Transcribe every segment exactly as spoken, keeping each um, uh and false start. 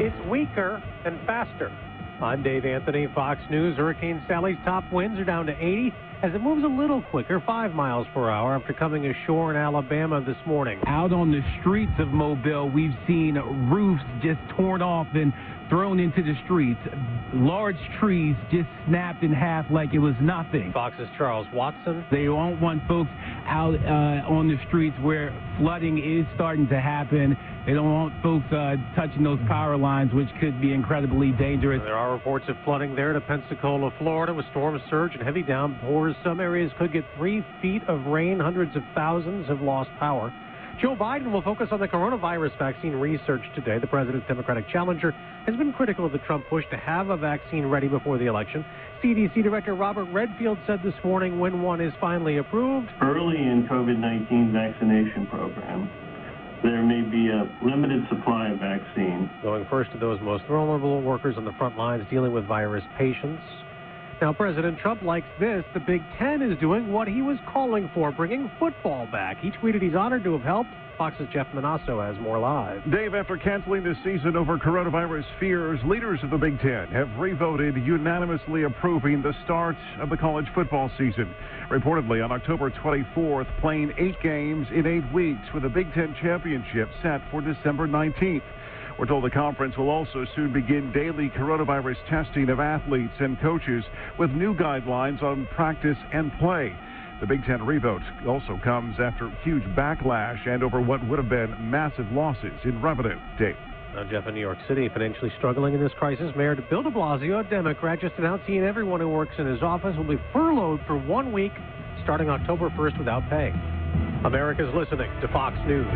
It's weaker and faster. I'm Dave Anthony, Fox News. Hurricane Sally's top winds are down to eighty as it moves a little quicker, five miles per hour, after coming ashore in Alabama this morning. Out on the streets of Mobile, we've seen roofs just torn off and thrown into the streets. Large trees just snapped in half like it was nothing. Fox's Charles Watson. They don't want folks out uh, on the streets where flooding is starting to happen. They don't want folks uh, touching those power lines, which could be incredibly dangerous. There are reports of flooding there to Pensacola, Florida, with storm surge and heavy downpours. Some areas could get three feet of rain. Hundreds of thousands have lost power. Joe Biden will focus on the coronavirus vaccine research today. The president's Democratic challenger has been critical of the Trump push to have a vaccine ready before the election. C D C Director Robert Redfield said this morning when one is finally approved. Early in COVID nineteen vaccination program, there may be a limited supply of vaccine. Going first to those most vulnerable workers on the front lines dealing with virus patients. Now, President Trump likes this. The Big Ten is doing what he was calling for, bringing football back. He tweeted he's honored to have helped. Fox's Jeff Manasso has more live. Dave, after canceling this season over coronavirus fears, leaders of the Big Ten have re-voted, unanimously approving the start of the college football season. Reportedly, on October twenty-fourth, playing eight games in eight weeks with the Big Ten championship set for December nineteenth. We're told the conference will also soon begin daily coronavirus testing of athletes and coaches with new guidelines on practice and play. The Big Ten revote also comes after huge backlash and over what would have been massive losses in revenue. Dave. Now, Jeff, in New York City, financially struggling in this crisis, Mayor Bill de Blasio, a Democrat, just announced he and everyone who works in his office will be furloughed for one week starting October first without pay. America's listening to Fox News.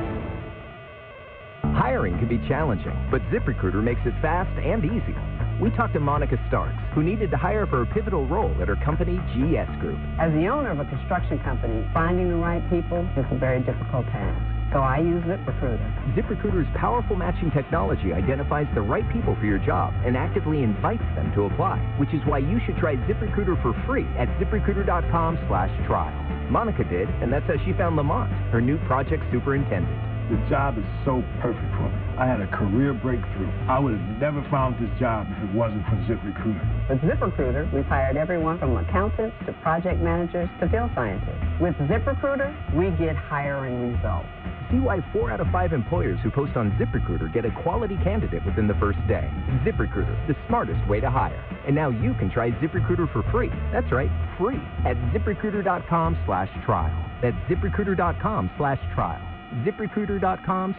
Hiring can be challenging, but ZipRecruiter makes it fast and easy. We talked to Monica Starks, who needed to hire for a pivotal role at her company, G S Group. As the owner of a construction company, finding the right people is a very difficult task. So I use ZipRecruiter. ZipRecruiter's powerful matching technology identifies the right people for your job and actively invites them to apply, which is why you should try ZipRecruiter for free at ZipRecruiter.com slash trial. Monica did, and that's how she found Lamont, her new project superintendent. The job is so perfect for me. I had a career breakthrough. I would have never found this job if it wasn't for ZipRecruiter. With ZipRecruiter, we've hired everyone from accountants to project managers to field scientists. With ZipRecruiter, we get hiring results. See why four out of five employers who post on ZipRecruiter get a quality candidate within the first day. ZipRecruiter, the smartest way to hire. And now you can try ZipRecruiter for free. That's right, free at ZipRecruiter.com slash trial. That's ZipRecruiter.com slash trial. ZipRecruiter dot com.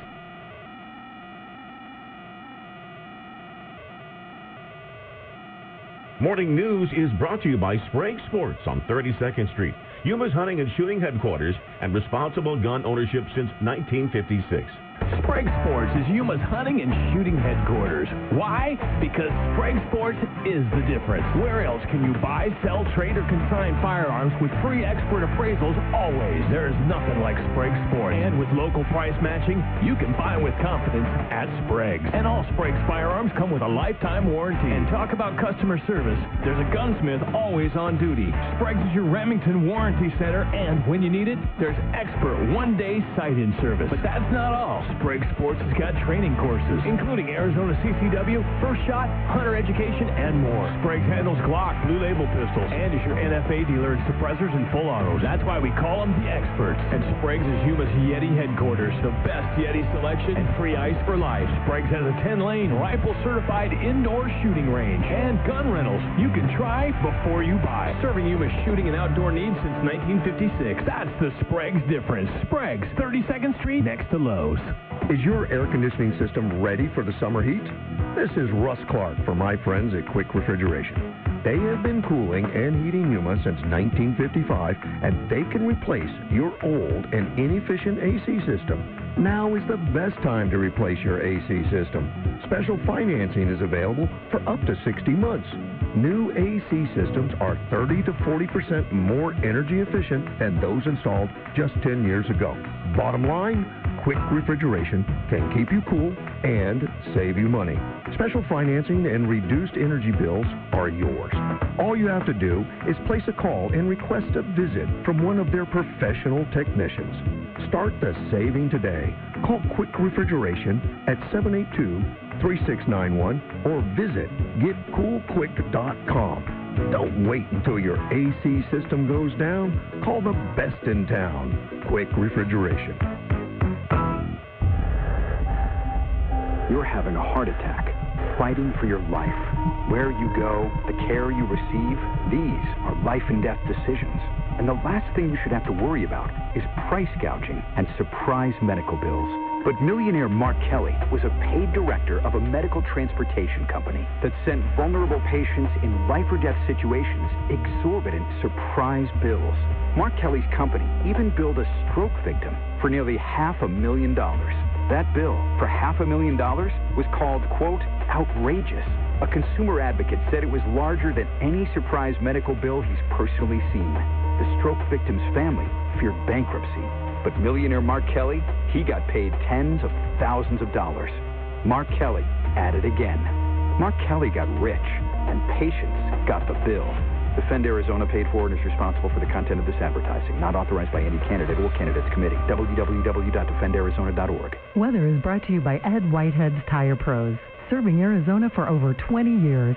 Morning News is brought to you by Sprague Sports on thirty-second Street, Yuma's hunting and shooting headquarters and responsible gun ownership since nineteen fifty-six. Sprague Sports is Yuma's hunting and shooting headquarters. Why? Because Sprague Sports is the difference. Where else can you buy, sell, trade, or consign firearms with free expert appraisals always? There is nothing like Sprague Sports. And with local price matching, you can buy with confidence at Sprague's. And all Sprague's firearms come with a lifetime warranty. And talk about customer service. There's a gunsmith always on duty. Sprague's is your Remington Warranty Center, and when you need it, there's expert one-day sight-in service. But that's not all. Sprague Sports has got training courses, including Arizona C C W, First Shot, Hunter Education, and more. Sprague handles Glock, Blue Label pistols, and is your N F A dealer in suppressors and full autos. That's why we call them the experts. And Sprague's is Yuma's Yeti headquarters, the best Yeti selection and free ice for life. Sprague's has a ten-lane, rifle-certified indoor shooting range and gun rentals. You can try before you buy. Serving Yuma's shooting and outdoor needs since nineteen fifty-six. That's the Sprague's difference. Sprague's, thirty-second Street, next to Lowe's. Is your air conditioning system ready for the summer heat? This is Russ Clark for my friends at Quick Refrigeration. They have been cooling and heating Yuma since nineteen fifty-five, and they can replace your old and inefficient A C system. Now is the best time to replace your A C system. Special financing is available for up to sixty months. New A C systems are thirty to forty percent more energy efficient than those installed just ten years ago. Bottom line, Quick Refrigeration can keep you cool and save you money. Special financing and reduced energy bills are yours. All you have to do is place a call and request a visit from one of their professional technicians. Start the saving today. Call Quick Refrigeration at seven eight two, three six nine one or visit get cool quick dot com. Don't wait until your A C system goes down. Call the best in town, Quick Refrigeration. You're having a heart attack, fighting for your life. Where you go, the care you receive, these are life and death decisions. And the last thing you should have to worry about is price gouging and surprise medical bills. But millionaire Mark Kelly was a paid director of a medical transportation company that sent vulnerable patients in life or death situations exorbitant surprise bills. Mark Kelly's company even billed a stroke victim for nearly half a million dollars. That bill for half a million dollars was called, quote, outrageous. A consumer advocate said it was larger than any surprise medical bill he's personally seen. The stroke victim's family feared bankruptcy. But millionaire Mark Kelly, he got paid tens of thousands of dollars. Mark Kelly at it again. Mark Kelly got rich, and patients got the bill. Defend Arizona paid for and is responsible for the content of this advertising. Not authorized by any candidate or candidates committee. w w w dot defend arizona dot org. Weather is brought to you by Ed Whitehead's Tire Pros, serving Arizona for over twenty years.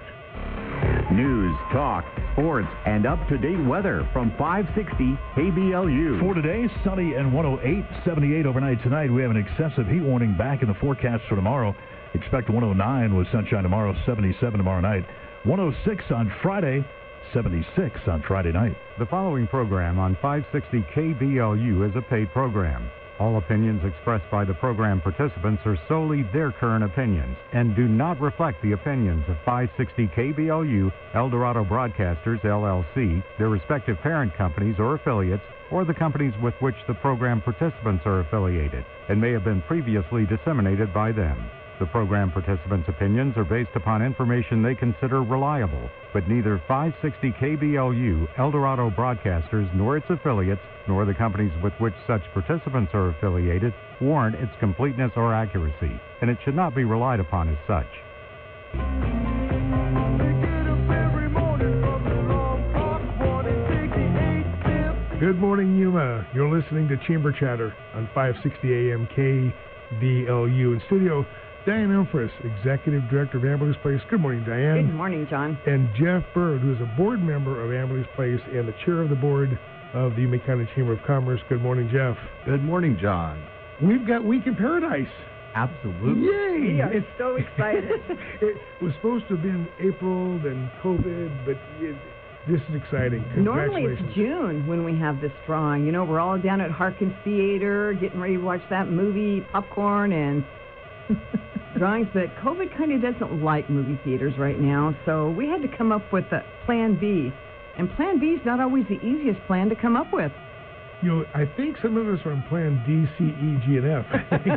News, talk, sports, and up-to-date weather from five sixty K B L U. For today, sunny and one oh eight, seventy-eight overnight tonight. We have an excessive heat warning back in the forecast for tomorrow. Expect one oh nine with sunshine tomorrow, seventy-seven tomorrow night. one oh six on Friday, seventy-six on Friday night. The following program on five sixty K B L U is a paid program. All opinions expressed by the program participants are solely their current opinions and do not reflect the opinions of five sixty K B L U, El Dorado Broadcasters, L L C, their respective parent companies or affiliates, or the companies with which the program participants are affiliated, and may have been previously disseminated by them. The program participants' opinions are based upon information they consider reliable, but neither five sixty K B L U, El Dorado Broadcasters, nor its affiliates, nor the companies with which such participants are affiliated, warrant its completeness or accuracy, and it should not be relied upon as such. Good morning, Yuma. You're listening to Chamber Chatter on five sixty A M K B L U. In studio, Diane Empress, Executive Director of Amberley's Place. Good morning, Diane. Good morning, John. And Jeff Bird, who is a board member of Amberley's Place and the chair of the board of the Yuma County Chamber of Commerce. Good morning, Jeff. Good morning, John. We've got Week in Paradise. Absolutely. Yay! We are It's, so excited. it was supposed to have been April, then COVID, but it, this is exciting. Normally it's June when we have this drawing. You know, we're all down at Harkins Theater getting ready to watch that movie, popcorn and drawings, but COVID kind of doesn't like movie theaters right now, so we had to come up with a Plan B. And Plan B is not always the easiest plan to come up with. You know, I think some of us are on Plan D, C, E, G, and F.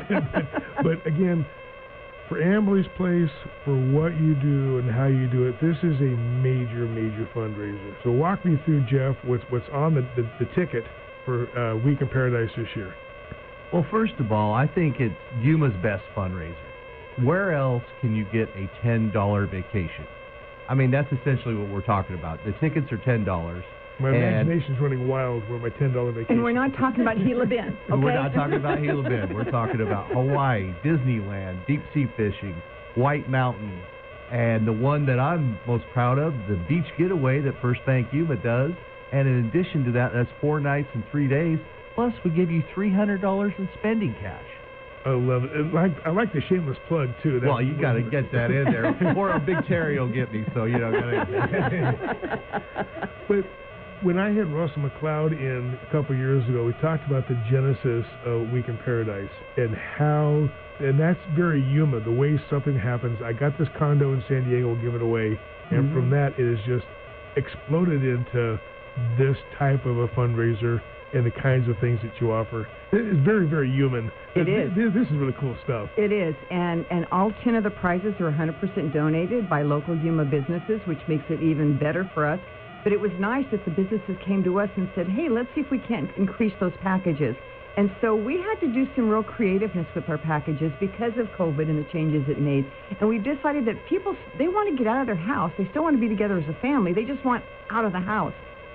but, but again, for Amberley's Place, for what you do and how you do it, this is a major, major fundraiser. So walk me through, Jeff, what's, what's on the, the, the ticket for uh, Week in Paradise this year. Well, first of all, I think it's Yuma's best fundraiser. Where else can you get a ten dollar vacation? I mean, that's essentially what we're talking about. The tickets are ten dollars. My imagination's running wild with my ten dollar vacation. And we're not talking about Gila Bend, okay? We're not talking about Gila Bend. We're talking about Hawaii, Disneyland, deep sea fishing, White Mountain, and the one that I'm most proud of, the beach getaway that First Bank Yuma does. And in addition to that, that's four nights and three days. Plus, we give you three hundred dollars in spending cash. I love it. And like, I like the shameless plug, too. That's well, you got to get that in there. Or a big Terry will get me, so you know. Gotta... But when I had Russell McLeod in a couple years ago, we talked about the genesis of Week in Paradise and how, and that's very Yuma, the way something happens. I got this condo in San Diego, we'll give it away. And mm-hmm. from that, it has just exploded into this type of a fundraiser and the kinds of things that you offer. It's very, very human. It is. This, this is really cool stuff. It is. And, and all ten of the prizes are one hundred percent donated by local Yuma businesses, which makes it even better for us. But it was nice that the businesses came to us and said, hey, let's see if we can't increase those packages. And so we had to do some real creativeness with our packages because of COVID and the changes it made. And we decided that people, they want to get out of their house. They still want to be together as a family. They just want out of the house.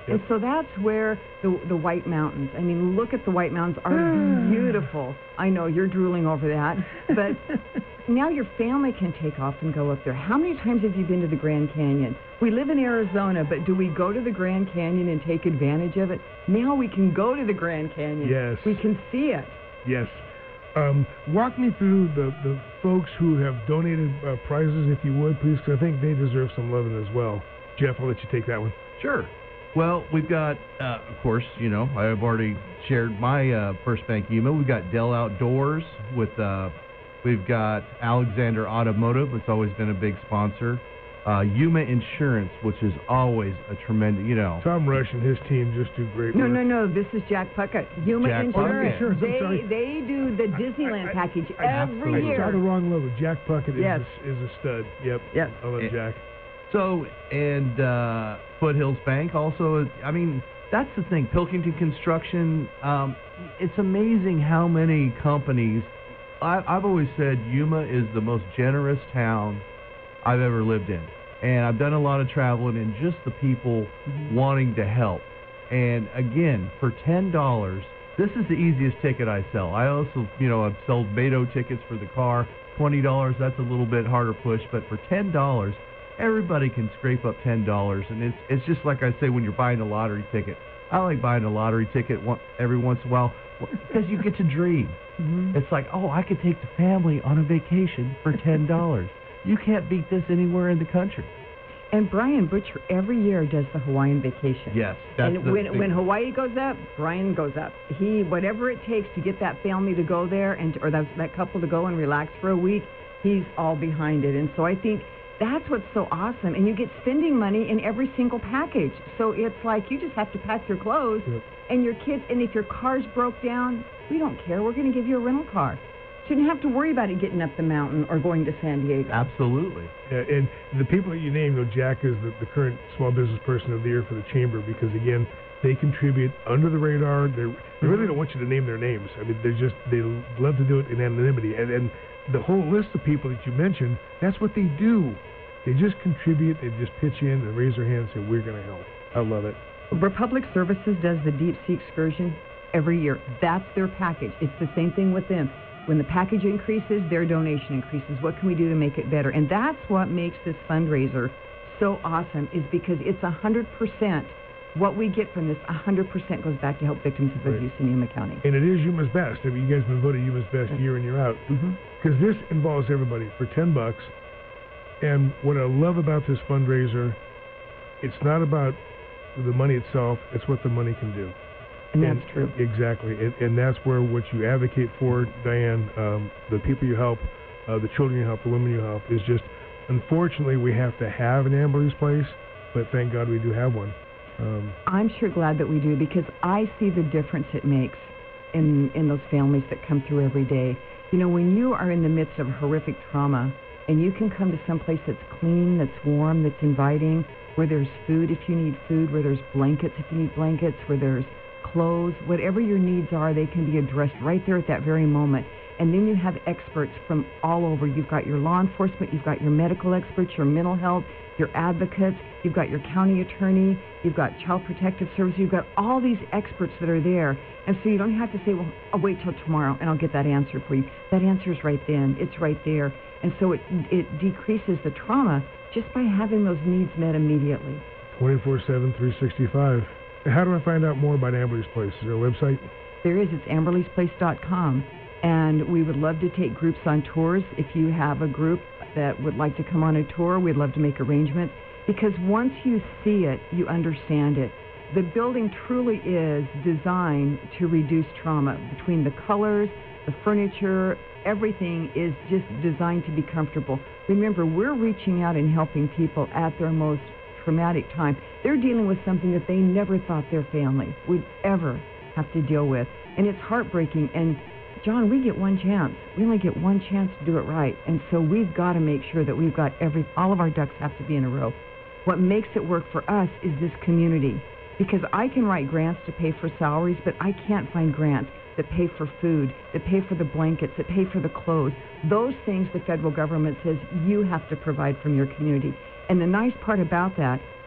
And so that's where the the White Mountains, I mean, look at the White Mountains, are beautiful. I know you're drooling over that, but now your family can take off and go up there. How many times have you been to the Grand Canyon? We live in Arizona, but do we go to the Grand Canyon and take advantage of it? Now we can go to the Grand Canyon. Yes. We can see it. Yes. Um, walk me through the, the folks who have donated uh, prizes, if you would, please, because I think they deserve some loving as well. Jeff, I'll let you take that one. Sure. Well, we've got, uh, of course, you know, I've already shared my uh, First Bank Yuma. We've got Dell Outdoors with, uh, we've got Alexander Automotive, it's always been a big sponsor. Uh, Yuma Insurance, which is always a tremendous, you know. Tom Rush and his team just do great No, work. no, no. This is Jack Puckett. Yuma Jack Insurance. Puckett. Insurance, I'm They sorry. they do the Disneyland I- I- package I- every I year. saw the wrong logo. Jack Puckett Yes. is, is a stud. Yep. Yes. I love It- Jack. So, and uh, Foothills Bank also, I mean, that's the thing. Pilkington Construction, um, it's amazing how many companies, I, I've always said Yuma is the most generous town I've ever lived in. And I've done a lot of traveling and just the people Mm-hmm. wanting to help. And again, for ten dollars, this is the easiest ticket I sell. I also, you know, I've sold Beto tickets for the car. twenty dollars, that's a little bit harder push. But for ten dollars, everybody can scrape up ten dollars. And it's it's just like I say when you're buying a lottery ticket. I like buying a lottery ticket one, every once in a while because you get to dream. Mm-hmm. It's like, oh, I could take the family on a vacation for ten dollars. You can't beat this anywhere in the country. And Brian Butcher every year does the Hawaiian vacation. Yes, that's and the when big- when Hawaii goes up, Brian goes up. He whatever it takes to get that family to go there and or that that couple to go and relax for a week, he's all behind it. And so I think that's what's so awesome. And you get spending money in every single package. So it's like you just have to pack your clothes Yep. and your kids. And if your car's broke down, we don't care. We're going to give you a rental car. Shouldn't have to worry about it getting up the mountain or going to San Diego. Absolutely. Yeah, and the people that you named, you know, Jack is the, the current small business person of the year for the chamber because, again, they contribute under the radar. They're, they really don't want you to name their names. I mean, they just they love to do it in anonymity. And, and the whole list of people that you mentioned, that's what they do. They just contribute. They just pitch in and raise their hand and say, we're going to help. I love it. Republic Services does the deep sea excursion every year. That's their package. It's the same thing with them. When the package increases, their donation increases. What can we do to make it better? And that's what makes this fundraiser so awesome is because it's one hundred percent what we get from this, one hundred percent goes back to help victims of Right. abuse in Yuma County. And it is Yuma's Best. I mean, you guys have been voted Yuma's Best year in, year out. Because this involves everybody for ten bucks. And what I love about this fundraiser, it's not about the money itself, it's what the money can do. And that's true. Exactly. And, and that's where what you advocate for, Diane, um, the people you help, uh, the children you help, the women you help, is just, unfortunately, we have to have an ambulance place, but thank God we do have one. Um, I'm sure glad that we do because I see the difference it makes in, in those families that come through every day. You know, when you are in the midst of horrific trauma and you can come to some place that's clean, that's warm, that's inviting, where there's food if you need food, where there's blankets if you need blankets, where there's clothes, whatever your needs are, they can be addressed right there at that very moment. And then you have experts from all over. You've got your law enforcement, you've got your medical experts, your mental health, your advocates, you've got your county attorney, you've got child protective services, you've got all these experts that are there. And so you don't have to say, well, I'll wait till tomorrow and I'll get that answer for you. That answer's right then. It's right there. And so it it decreases the trauma just by having those needs met immediately. twenty-four seven, three sixty-five. How do I find out more about Amberley's Place? Is there a website? There is. It's amberleys place dot com. And we would love to take groups on tours. If you have a group that would like to come on a tour, we'd love to make arrangements. Because once you see it, you understand it. The building truly is designed to reduce trauma. Between the colors, the furniture, everything is just designed to be comfortable. Remember, we're reaching out and helping people at their most traumatic time. They're dealing with something that they never thought their family would ever have to deal with. And it's heartbreaking. And John, we get one chance. We only get one chance to do it right. And so we've got to make sure that we've got every, all of our ducks have to be in a row. What makes it work for us is this community. Because I can write grants to pay for salaries, but I can't find grants that pay for food, that pay for the blankets, that pay for the clothes. Those things the federal government says you have to provide from your community. And the nice part about that,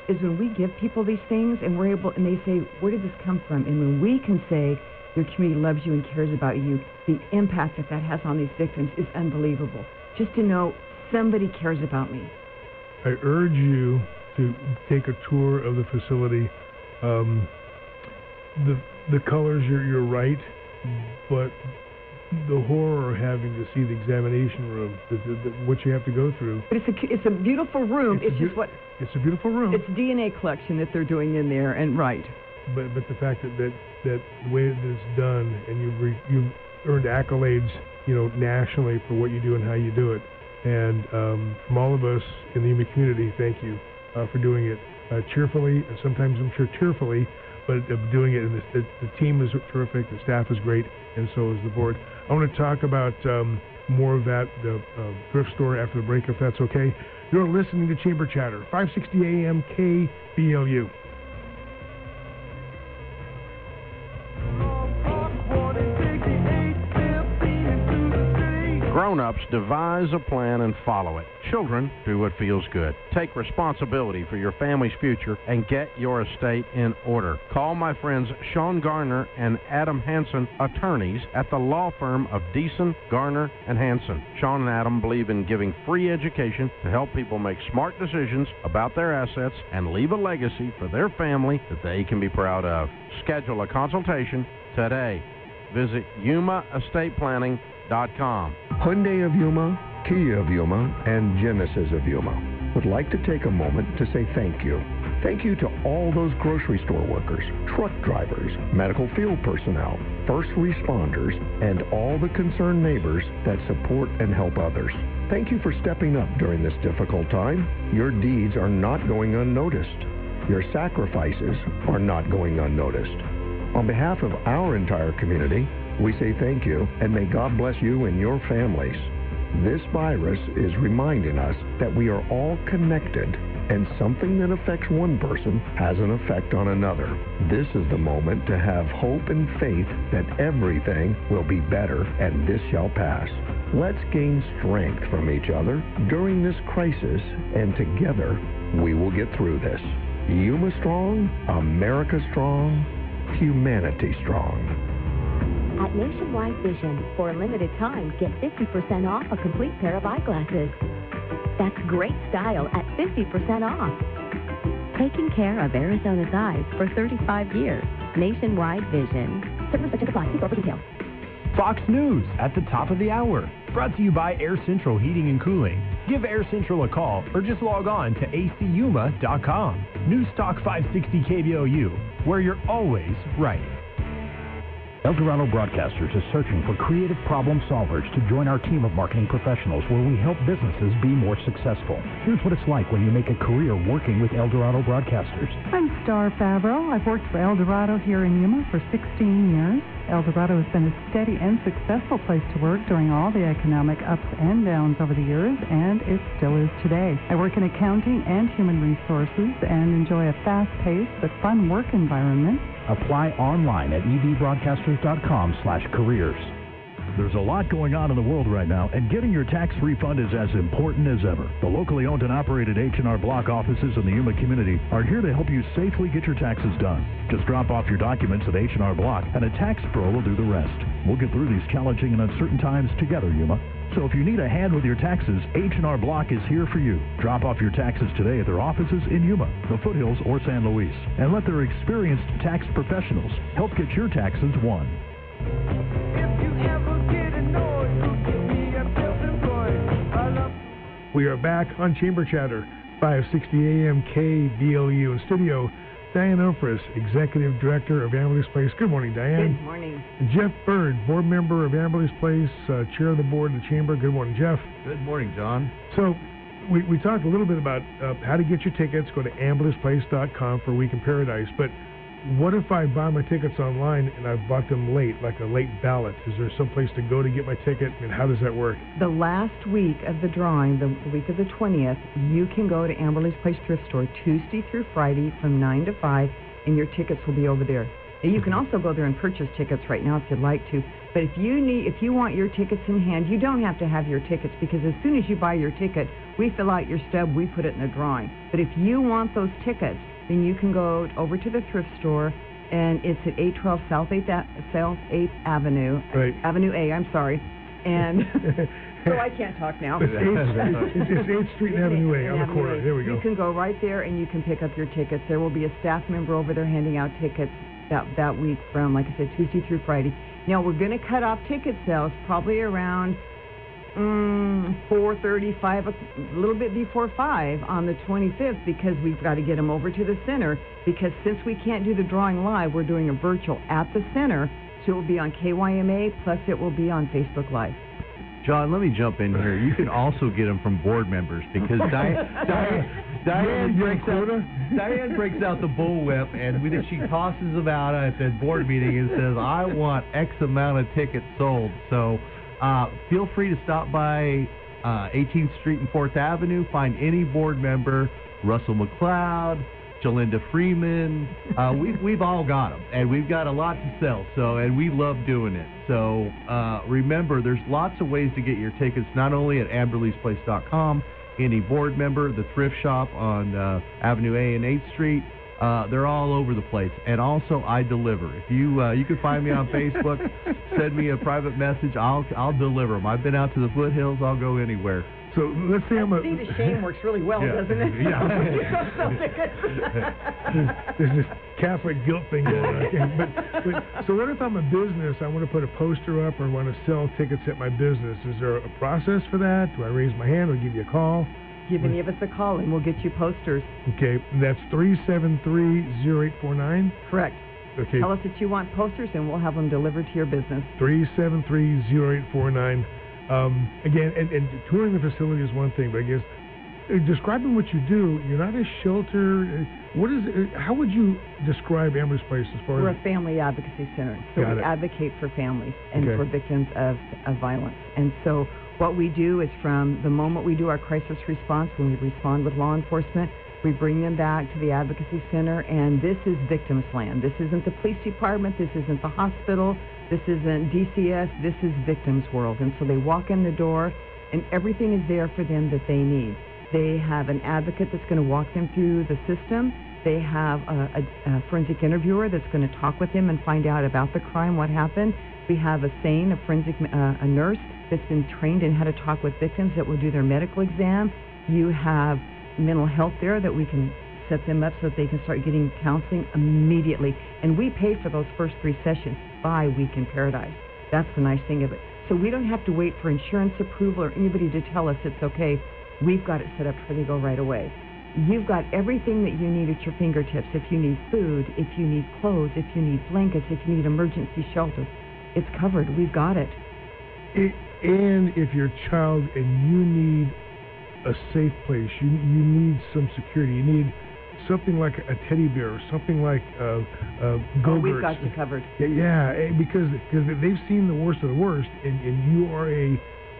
is when we give people these things and we're able, and they say, where did this come from? And when we can say, your community loves you and cares about you, the impact that that has on these victims is unbelievable. Just to know somebody cares about me. I urge you to take a tour of the facility. Um, the the colors, you're, you're right, but the horror of having to see the examination room, the, the, the, what you have to go through. But it's a, it's a beautiful room. It's, It's a just beau- what... It's a beautiful room. It's D N A collection that they're doing in there, and right. But but the fact that, that, that the way it is done, and you've, re, you've earned accolades, you know, nationally for what you do and how you do it. And um, from all of us in the Yuma community, thank you uh, for doing it uh, cheerfully, and sometimes I'm sure tearfully, but of doing it. And the, the, the team is terrific, the staff is great, and so is the board. I want to talk about um, more of that, the uh, thrift store after the break, if that's okay. You're listening to Chamber Chatter, five sixty A M K B L U. Grown-ups devise a plan and follow it. Children do what feels good. Take responsibility for your family's future and get your estate in order. Call my friends Sean Garner and Adam Hansen, attorneys at the law firm of Deason, Garner, and Hansen. Sean and Adam believe in giving free education to help people make smart decisions about their assets and leave a legacy for their family that they can be proud of. Schedule a consultation today. Visit Yuma Estate Planning dot com. Hyundai of Yuma, Kia of Yuma, and Genesis of Yuma would like to take a moment to say thank you. Thank you to all those grocery store workers, truck drivers, medical field personnel, first responders, and all the concerned neighbors that support and help others. Thank you for stepping up during this difficult time. Your deeds are not going unnoticed. Your sacrifices are not going unnoticed. On behalf of our entire community, we say thank you, and may God bless you and your families. This virus is reminding us that we are all connected, and something that affects one person has an effect on another. This is the moment to have hope and faith that everything will be better and this shall pass. Let's gain strength from each other during this crisis, and together we will get through this. Yuma strong, America strong, humanity strong. At Nationwide Vision, for a limited time, get fifty percent off a complete pair of eyeglasses. That's great style at fifty percent off. Taking care of Arizona's eyes for thirty-five years. Nationwide Vision. Certain restrictions apply. See store for details. Fox News at the top of the hour. Brought to you by Air Central Heating and Cooling. Give Air Central a call or just log on to A C Yuma dot com. News Talk five sixty K B O U, where you're always right. El Dorado Broadcasters is searching for creative problem solvers to join our team of marketing professionals where we help businesses be more successful. Here's what it's like when you make a career working with El Dorado Broadcasters. I'm Star Favreau. I've worked for El Dorado here in Yuma for sixteen years. El Dorado has been a steady and successful place to work during all the economic ups and downs over the years, and it still is today. I work in accounting and human resources and enjoy a fast-paced but fun work environment. Apply online at E D broadcasters dot com slash careers. There's a lot going on in the world right now, and getting your tax refund is as important as ever. The locally owned and operated H and R Block offices in the Yuma community are here to help you safely get your taxes done. Just drop off your documents at H and R Block, and a tax pro will do the rest. We'll get through these challenging and uncertain times together, Yuma. So if you need a hand with your taxes, H and R Block is here for you. Drop off your taxes today at their offices in Yuma, the Foothills, or San Luis, and let their experienced tax professionals help get your taxes won. We are back on Chamber Chatter, five sixty A M K B L U. In studio, Diane Ofris, Executive Director of Amberley's Place. Good morning, Diane. Good morning. Jeff Bird, Board Member of Amberley's Place, uh, Chair of the Board of the Chamber. Good morning, Jeff. Good morning, John. So, we, we talked a little bit about uh, how to get your tickets. Go to amberleys place dot com for Week in Paradise. But what if I buy my tickets online and I've bought them late, like a late ballot? Is there some place to go to get my ticket, and how does that work? The last week of the drawing, the week of the twentieth, you can go to Amberley's Place Thrift Store Tuesday through Friday from nine to five, and your tickets will be over there. And you can also go there and purchase tickets right now if you'd like to. But if you need, if you want your tickets in hand, you don't have to have your tickets, because as soon as you buy your ticket, We fill out your stub, we put it in the drawing. But if you want those tickets, then you can go over to the thrift store, and it's at eight twelve South eighth, South eighth Avenue. Right. Avenue A, I'm sorry. And so I can't talk now. It's eighth, it's eighth Street and Avenue A on the corner. There we go. You can go right there and you can pick up your tickets. There will be a staff member over there handing out tickets that that week from, like I said, Tuesday through Friday. Now, we're going to cut off ticket sales probably around mm, four thirty-five, a little bit before five on the twenty-fifth, because we've got to get them over to the center, because since we can't do the drawing live, we're doing a virtual at the center, so it will be on K Y M A, plus it will be on Facebook Live. John, let me jump in here. You can also get them from board members, because Diane, Diane, Diane, breaks out, Diane breaks out the bullwhip, and we, she tosses them out at the board meeting and says, I want X amount of tickets sold. So uh, feel free to stop by uh, eighteenth Street and fourth Avenue, find any board member, Russell McLeod, Jalinda Freeman. Uh, we've, we've all got them, and we've got a lot to sell, so, and we love doing it. So uh, remember, there's lots of ways to get your tickets, not only at amberleys place dot com, any board member, the thrift shop on uh, Avenue A and eighth Street. Uh, they're all over the place. And also, I deliver. If you uh, you can find me on Facebook, send me a private message. I'll I'll deliver them. I've been out to the foothills. I'll go anywhere. So let's say I'm a... See, the shame works really well, yeah. doesn't it? Yeah. there's, there's this Catholic guilt thing going on. Okay. But, but, so what if I'm a business, I want to put a poster up or want to sell tickets at my business? Is there a process for that? Do I raise my hand or give you a call? Give any of us a call and we'll get you posters. Okay, that's three seven three, zero eight four nine? Correct. Okay. Tell us that you want posters and we'll have them delivered to your business. three seven three, zero eight four nine. Um, again, and, and touring the facility is one thing, but I guess uh, describing what you do, you're not a shelter. Uh, what is? Uh, how would you describe Amber's Place as far We're as? a family advocacy center, so Got we it. advocate for families and Okay. for victims of, of violence. And so what we do is, from the moment we do our crisis response, when we respond with law enforcement, we bring them back to the advocacy center, and this is victims land. This isn't the police department. This isn't the hospital. This isn't D C S. This is victims world. And so they walk in the door, and everything is there for them that they need. They have an advocate that's going to walk them through the system. They have a, a, a forensic interviewer that's going to talk with them and find out about the crime, what happened. We have a SANE, a forensic uh, a nurse that's been trained in how to talk with victims that will do their medical exam. You have mental health there that we can set them up so that they can start getting counseling immediately. And we pay for those first three sessions by Week in Paradise. That's the nice thing of it. So we don't have to wait for insurance approval or anybody to tell us it's okay. We've got it set up so they go right away. You've got everything that you need at your fingertips. If you need food, if you need clothes, if you need blankets, if you need emergency shelter, it's covered. We've got it. it and if you're a child and you need a safe place, you you need some security, you need something like a teddy bear or something like uh, uh, Go-Gurts. Oh, we've got you covered. Yeah, yeah, eh, because because they've seen the worst of the worst, and, and you are a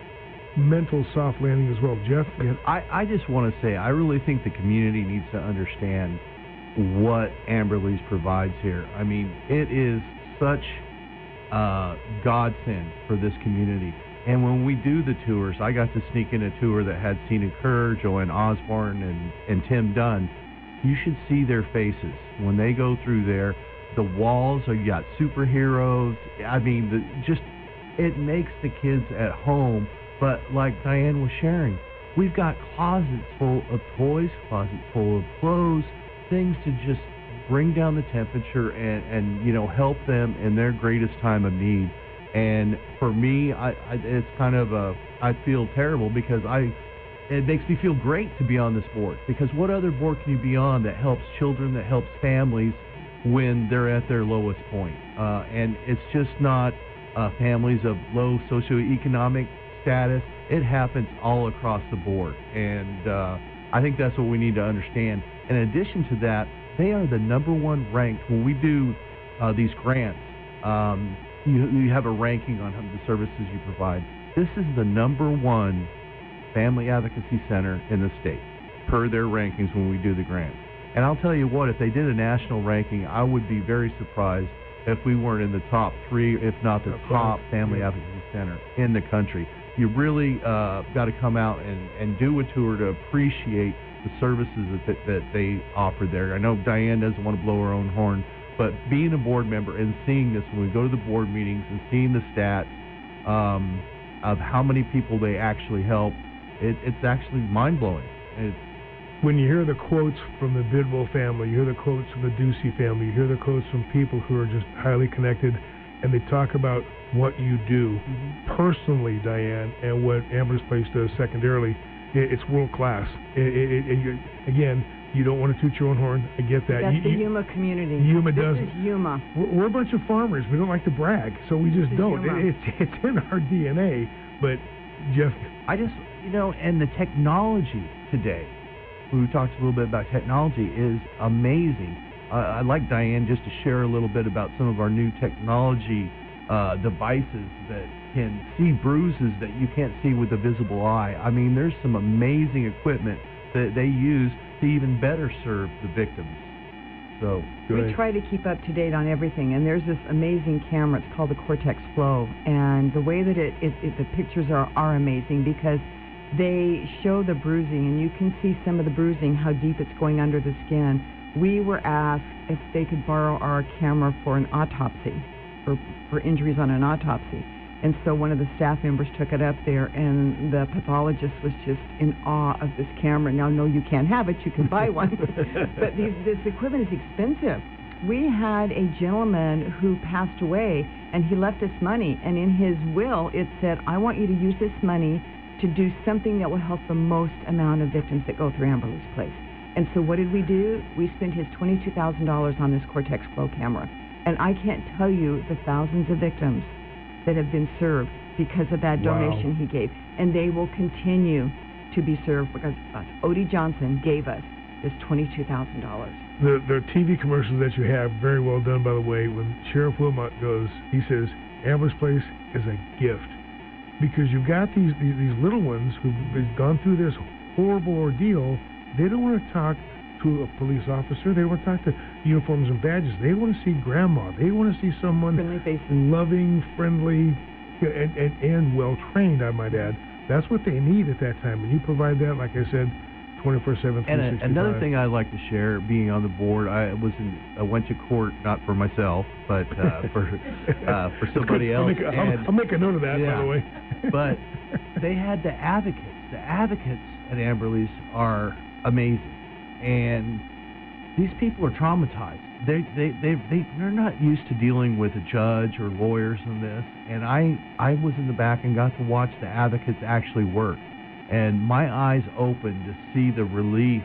mental soft landing as well. Jeff? Yeah. I, I just want to say, I really think the community needs to understand what Amberleys provides here. I mean, it is such a godsend for this community. And when we do the tours, I got to sneak in a tour that had Cena Kerr, Joanne Osborne, and, and Tim Dunn. You should see their faces when they go through there. The walls are, you got superheroes. I mean, the, just, it makes the kids at home. But like Diane was sharing, we've got closets full of toys, closets full of clothes, things to just bring down the temperature and, and you know, help them in their greatest time of need. And for me, I, I it's kind of a, I feel terrible because I, it makes me feel great to be on this board, because what other board can you be on that helps children, that helps families when they're at their lowest point? Uh, and it's just not uh, families of low socioeconomic status. It happens all across the board. And uh, I think that's what we need to understand. In addition to that, they are the number one ranked when we do uh, these grants. Um, You, you have a ranking on the services you provide. This is the number one family advocacy center in the state, per their rankings when we do the grants. And I'll tell you what, if they did a national ranking, I would be very surprised if we weren't in the top three, if not the top family advocacy center in the country. you really uh, got to come out and, and do a tour to appreciate the services that, that they offer there. I know Diane doesn't want to blow her own horn, but being a board member and seeing this when we go to the board meetings and seeing the stats um, of how many people they actually help, it, it's actually mind-blowing. It's, when you hear the quotes from the Bidwell family, you hear the quotes from the Ducey family, you hear the quotes from people who are just highly connected, and they talk about what you do mm-hmm. personally, Diane, and what Amber's Place does secondarily, it, it's world class. It, it, it, you, again, you don't want to toot your own horn. I get that. That's you, the you, Yuma community. Yuma this does. This is Yuma. We're, we're a bunch of farmers. We don't like to brag, so we just don't. It, it's it's in our D N A. But Jeff, I just you know, and the technology today. We talked a little bit about technology is amazing. Uh, I'd like Diane just to share a little bit about some of our new technology uh, devices that can see bruises that you can't see with the visible eye. I mean, there's some amazing equipment that they use to even better serve the victims. So we try to keep up to date on everything, and there's this amazing camera. It's called the Cortex Flow, and the way that it, it, it the pictures are, are amazing because they show the bruising, and you can see some of the bruising, how deep it's going under the skin. We were asked if they could borrow our camera for an autopsy, for, for injuries on an autopsy. And so one of the staff members took it up there, and the pathologist was just in awe of this camera. Now, no, you can't have it. You can buy one. But these, this equipment is expensive. We had a gentleman who passed away, and he left us money. And in his will, it said, I want you to use this money to do something that will help the most amount of victims that go through Amberley's Place. And so what did we do? We spent his twenty-two thousand dollars on this Cortex Flow camera. And I can't tell you the thousands of victims that have been served because of that donation wow. he gave. And they will continue to be served because us. Odie Johnson gave us this twenty-two thousand dollars. The, the T V commercials that you have, very well done, by the way. When Sheriff Wilmot goes, he says, Amber's Place is a gift. Because you've got these, these, these little ones who've gone through this horrible ordeal. They don't want to talk to a police officer. They want to talk to uniforms and badges. They want to see grandma. They want to see someone loving, friendly, and, and, and well-trained, I might add. That's what they need at that time. And you provide that, like I said, twenty-four seven, three sixty-five. And a, another thing I'd like to share, being on the board, I was in, I went to court, not for myself, but uh, for uh, for somebody else. I'll make, a, and, I'll, I'll make a note of that, yeah, by the way. But they had the advocates. The advocates at Amberley's are amazing. And these people are traumatized. They, they, they, they, they're not used to dealing with a judge or lawyers on this. And I, I was in the back and got to watch the advocates actually work. And my eyes opened to see the relief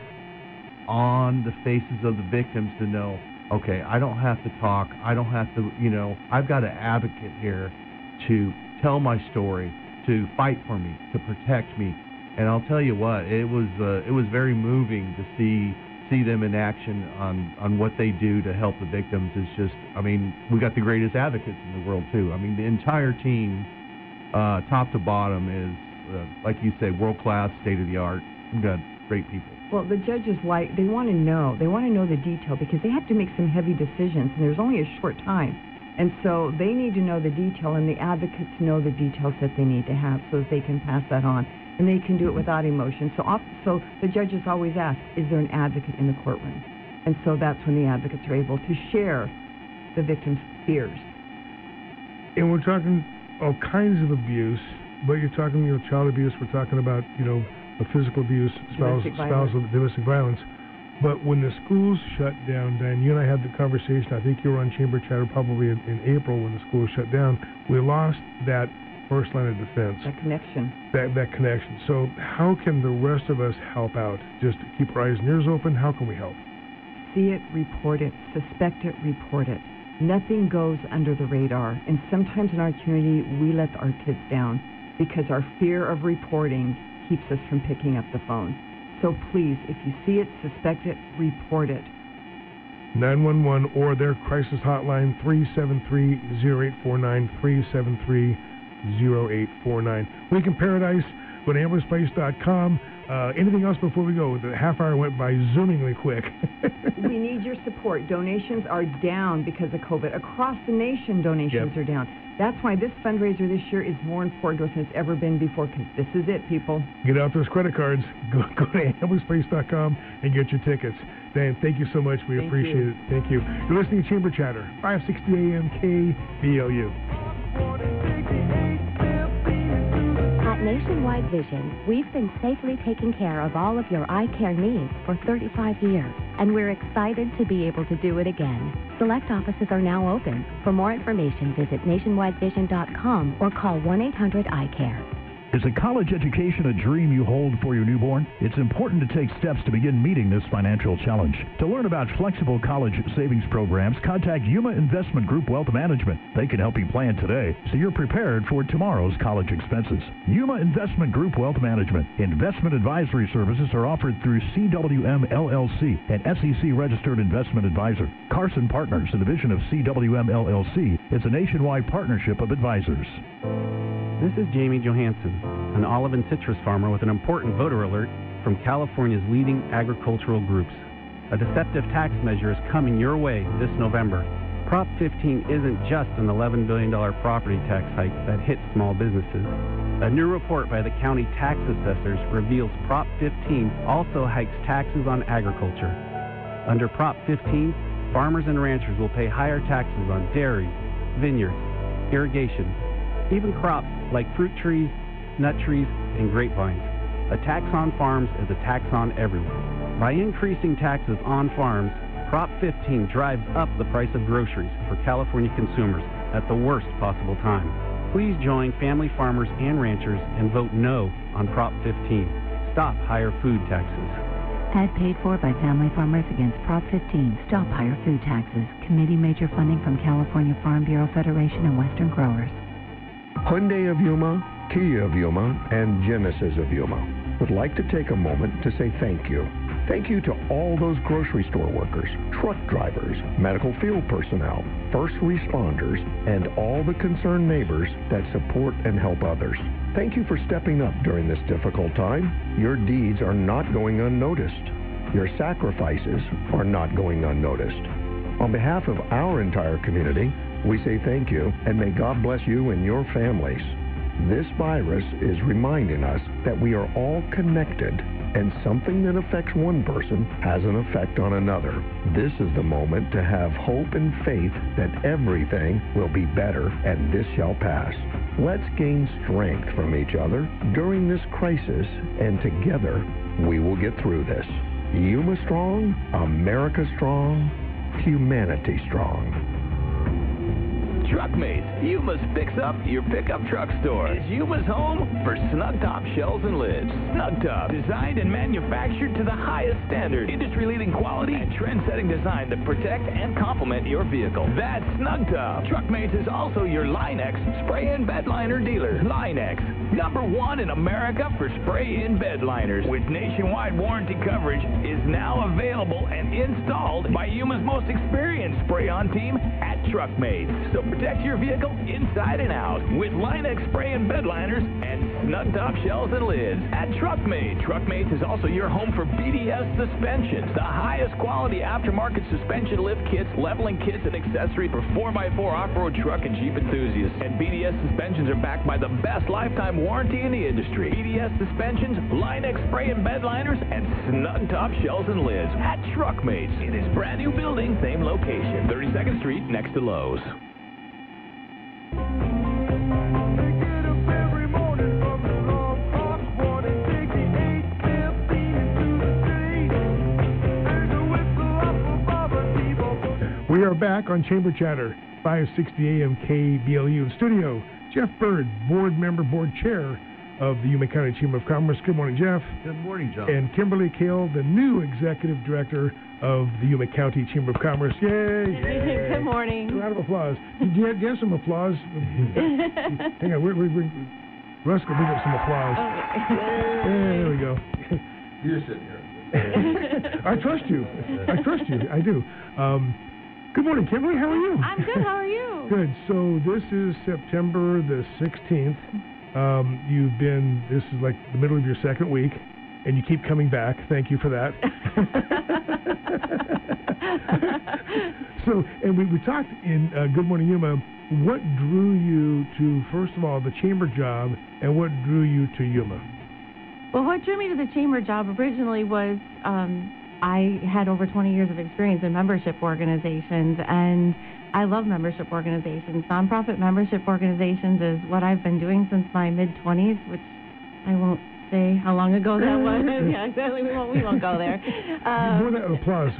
on the faces of the victims to know, okay, I don't have to talk. I don't have to, you know, I've got an advocate here to tell my story, to fight for me, to protect me. And I'll tell you what, it was uh, it was very moving to see see them in action on, on what they do to help the victims. It's just, I mean, we got the greatest advocates in the world, too. I mean, the entire team, uh, top to bottom, is, uh, like you say, world-class, state-of-the-art. We've got great people. Well, the judges, like, they want to know. They want to know the detail because they have to make some heavy decisions, and there's only a short time. And so they need to know the detail, and the advocates know the details that they need to have so that they can pass that on. And they can do it without emotion. So, off, so the judges always ask, is there an advocate in the courtroom? And so that's when the advocates are able to share the victim's fears. And we're talking all kinds of abuse, but you're talking, you know, child abuse. We're talking about, you know, physical abuse, spousal, domestic violence. spousal domestic violence. But when the schools shut down, Dan, you and I had the conversation. I think you were on Chamber Chatter probably in, in April when the schools shut down. We lost that first line of defense. That connection. That that connection. So how can the rest of us help out? Just keep our eyes and ears open? How can we help? See it, report it. Suspect it, report it. Nothing goes under the radar. And sometimes in our community, we let our kids down because our fear of reporting keeps us from picking up the phone. So please, if you see it, suspect it, report it. nine one one or their crisis hotline, three seven three, zero eight four nine, three seven three, zero eight four nine. Week in Paradise, go to ambers place dot com. Uh, anything else before we go? The half hour went by zoomingly quick. We need your support. Donations are down because of COVID. Across the nation, donations Yep. are down. That's why this fundraiser this year is more important to us than it's ever been before, because this is it, people. Get out those credit cards. Go, go to ambulance place dot com and get your tickets. Dan, thank you so much. We Thank appreciate you. it. Thank you. You're listening to Chamber Chatter, five sixty A M K B L U. At Nationwide Vision, we've been safely taking care of all of your eye care needs for thirty-five years, and we're excited to be able to do it again. Select offices are now open. For more information, visit nationwide vision dot com or call one eight hundred eye care. Is a college education a dream you hold for your newborn? It's important to take steps to begin meeting this financial challenge. To learn about flexible college savings programs, contact Yuma Investment Group Wealth Management. They can help you plan today so you're prepared for tomorrow's college expenses. Yuma Investment Group Wealth Management. Investment advisory services are offered through C W M L L C, an S E C-registered investment advisor. Carson Partners, a division of C W M L L C, is a nationwide partnership of advisors. This is Jamie Johansson, an olive and citrus farmer with an important voter alert from California's leading agricultural groups. A deceptive tax measure is coming your way this November. Prop fifteen isn't just an eleven billion dollars property tax hike that hits small businesses. A new report by the county tax assessors reveals Prop fifteen also hikes taxes on agriculture. Under Prop fifteen, farmers and ranchers will pay higher taxes on dairy, vineyards, irrigation, even crops like fruit trees, nut trees, and grapevines. A tax on farms is a tax on everyone. By increasing taxes on farms, Prop fifteen drives up the price of groceries for California consumers at the worst possible time. Please join family farmers and ranchers and vote no on Prop fifteen. Stop higher food taxes. Ad paid for by Family Farmers Against Prop fifteen. Stop higher food taxes. Committee major funding from California Farm Bureau Federation and Western Growers. Hyundai of Yuma, Kia of Yuma, and Genesis of Yuma would like to take a moment to say thank you. Thank you to all those grocery store workers, truck drivers, medical field personnel, first responders, and all the concerned neighbors that support and help others. Thank you for stepping up during this difficult time. Your deeds are not going unnoticed. Your sacrifices are not going unnoticed. On behalf of our entire community, we say thank you, and may God bless you and your families. This virus is reminding us that we are all connected, and something that affects one person has an effect on another. This is the moment to have hope and faith that everything will be better and this shall pass. Let's gain strength from each other during this crisis, and together we will get through this. Yuma strong, America strong, humanity strong. Truckmates, Yuma's Fix Up Your Pickup Truck Store is Yuma's home for snug top shells and lids. Snug Top, designed and manufactured to the highest standard, industry-leading quality and trend-setting design that protect and complement your vehicle. That's Snug Top. Truckmates is also your Line-X spray-in bed liner dealer. Line-X, number one in America for spray-in bed liners, with nationwide warranty coverage, is now available and installed by Yuma's most experienced spray-on team at Truckmates. So protect your vehicle inside and out with Line-X spray and bed liners and snug top shells and lids at Truckmates. Truckmates is also your home for B D S suspensions, the highest quality aftermarket suspension lift kits, leveling kits, and accessories for four by four off-road truck and Jeep enthusiasts. And B D S suspensions are backed by the best lifetime warranty in the industry. B D S suspensions, Line-X spray and bed liners, and snug top shells and lids at Truckmates in his brand new building, same location, thirty-second Street next to Lowe's. We are back on Chamber Chatter, five sixty A M K B L U. In studio, Jeff Bird, board member, board chair of the Yuma County Chamber of Commerce. Good morning, Jeff. Good morning, John. And Kimberly Kale, the new executive director of the Yuma County Chamber of Commerce. Yay! Yay. Good morning. A round of applause. Do you have, do you have some applause? Hang on, we're, we're, we're, Russ will bring up some applause. Okay. There we go. You're sitting here. I trust you. I trust you. I do. Um, good morning, Kimberly. How are you? I'm good. How are you? Good. So this is September the sixteenth. Um, you've been, this is like the middle of your second week. and you keep coming back. Thank you for that. So, and we, we talked in uh, Good Morning Yuma, what drew you to, first of all, the chamber job, and what drew you to Yuma? Well, what drew me to the chamber job originally was um, I had over twenty years of experience in membership organizations, and I love membership organizations. Nonprofit membership organizations is what I've been doing since my mid-twenties, which I won't say how long ago that was. Yeah, exactly. We won't, we won't go there. Um, More than applause.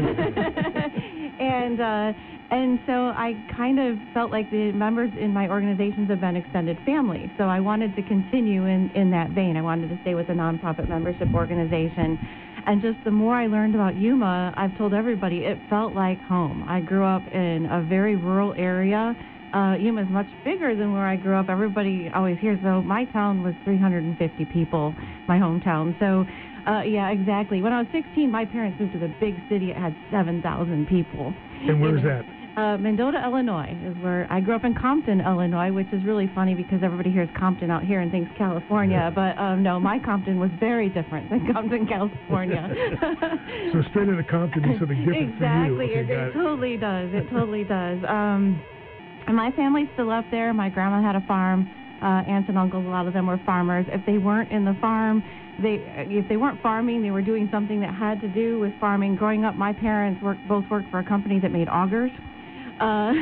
and uh, and so I kind of felt like the members in my organizations have been extended family. So I wanted to continue in, in that vein. I wanted to stay with a nonprofit membership organization. And just the more I learned about Yuma, I've told everybody it felt like home. I grew up in a very rural area. Uh, Yuma is much bigger than where I grew up. Everybody always hears, so my town was three hundred fifty people, my hometown. So, uh, yeah, exactly. When I was sixteen, my parents moved to the big city. It had seven thousand people. And where's that? Uh, Mendota, Illinois is where I grew up in Compton, Illinois, which is really funny because everybody hears Compton out here and thinks California. But um, no, my Compton was very different than Compton, California. So straight into Compton is something different exactly. for you. Exactly. Okay, it, it totally does. It totally does. Um, and my family's still up there. My grandma had a farm. Uh, aunts and uncles, a lot of them were farmers. If they weren't in the farm, they if they weren't farming, they were doing something that had to do with farming. Growing up, my parents worked, both worked for a company that made augers. Uh,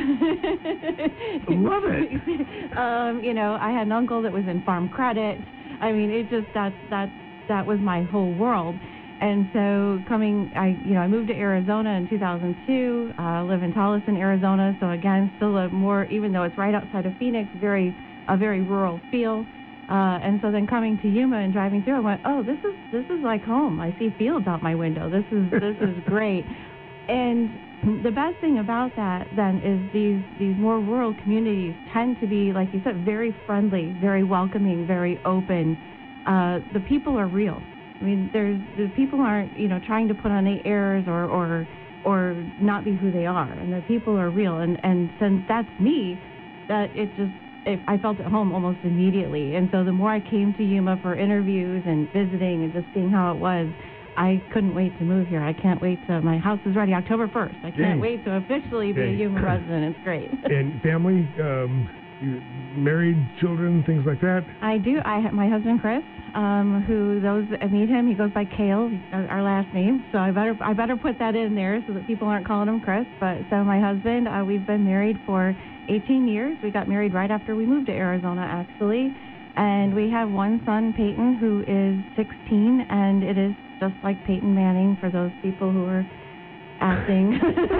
Love it. um, you know, I had an uncle that was in farm credit. I mean, it just that that that was my whole world. And so coming, I you know, I moved to Arizona in two thousand two. I uh, live in Tolleson, Arizona. So again, still a more, even though it's right outside of Phoenix, very a very rural feel. Uh, and so then coming to Yuma and driving through, I went, oh, this is this is like home. I see fields out my window. This is this is great. And the best thing about that, then, is these, these more rural communities tend to be, like you said, very friendly, very welcoming, very open. Uh, the people are real. I mean, there's the people aren't, you know, trying to put on any airs or, or, or not be who they are. And the people are real. And, and since that's me, that it just, it, I felt at home almost immediately. And so the more I came to Yuma for interviews and visiting and just seeing how it was, I couldn't wait to move here. I can't wait to, my house is ready October first. I can't Dang. wait to officially be Dang. a Yuma resident. It's great. And family, um, you married, children, things like that? I do. I have my husband, Chris, um, who those that meet him, he goes by Kale, our last name. So I better I better put that in there so that people aren't calling him Chris. But so my husband, uh, we've been married for eighteen years. We got married right after we moved to Arizona, actually. And we have one son, Peyton, who is sixteen, and it is just like Peyton Manning for those people who are acting.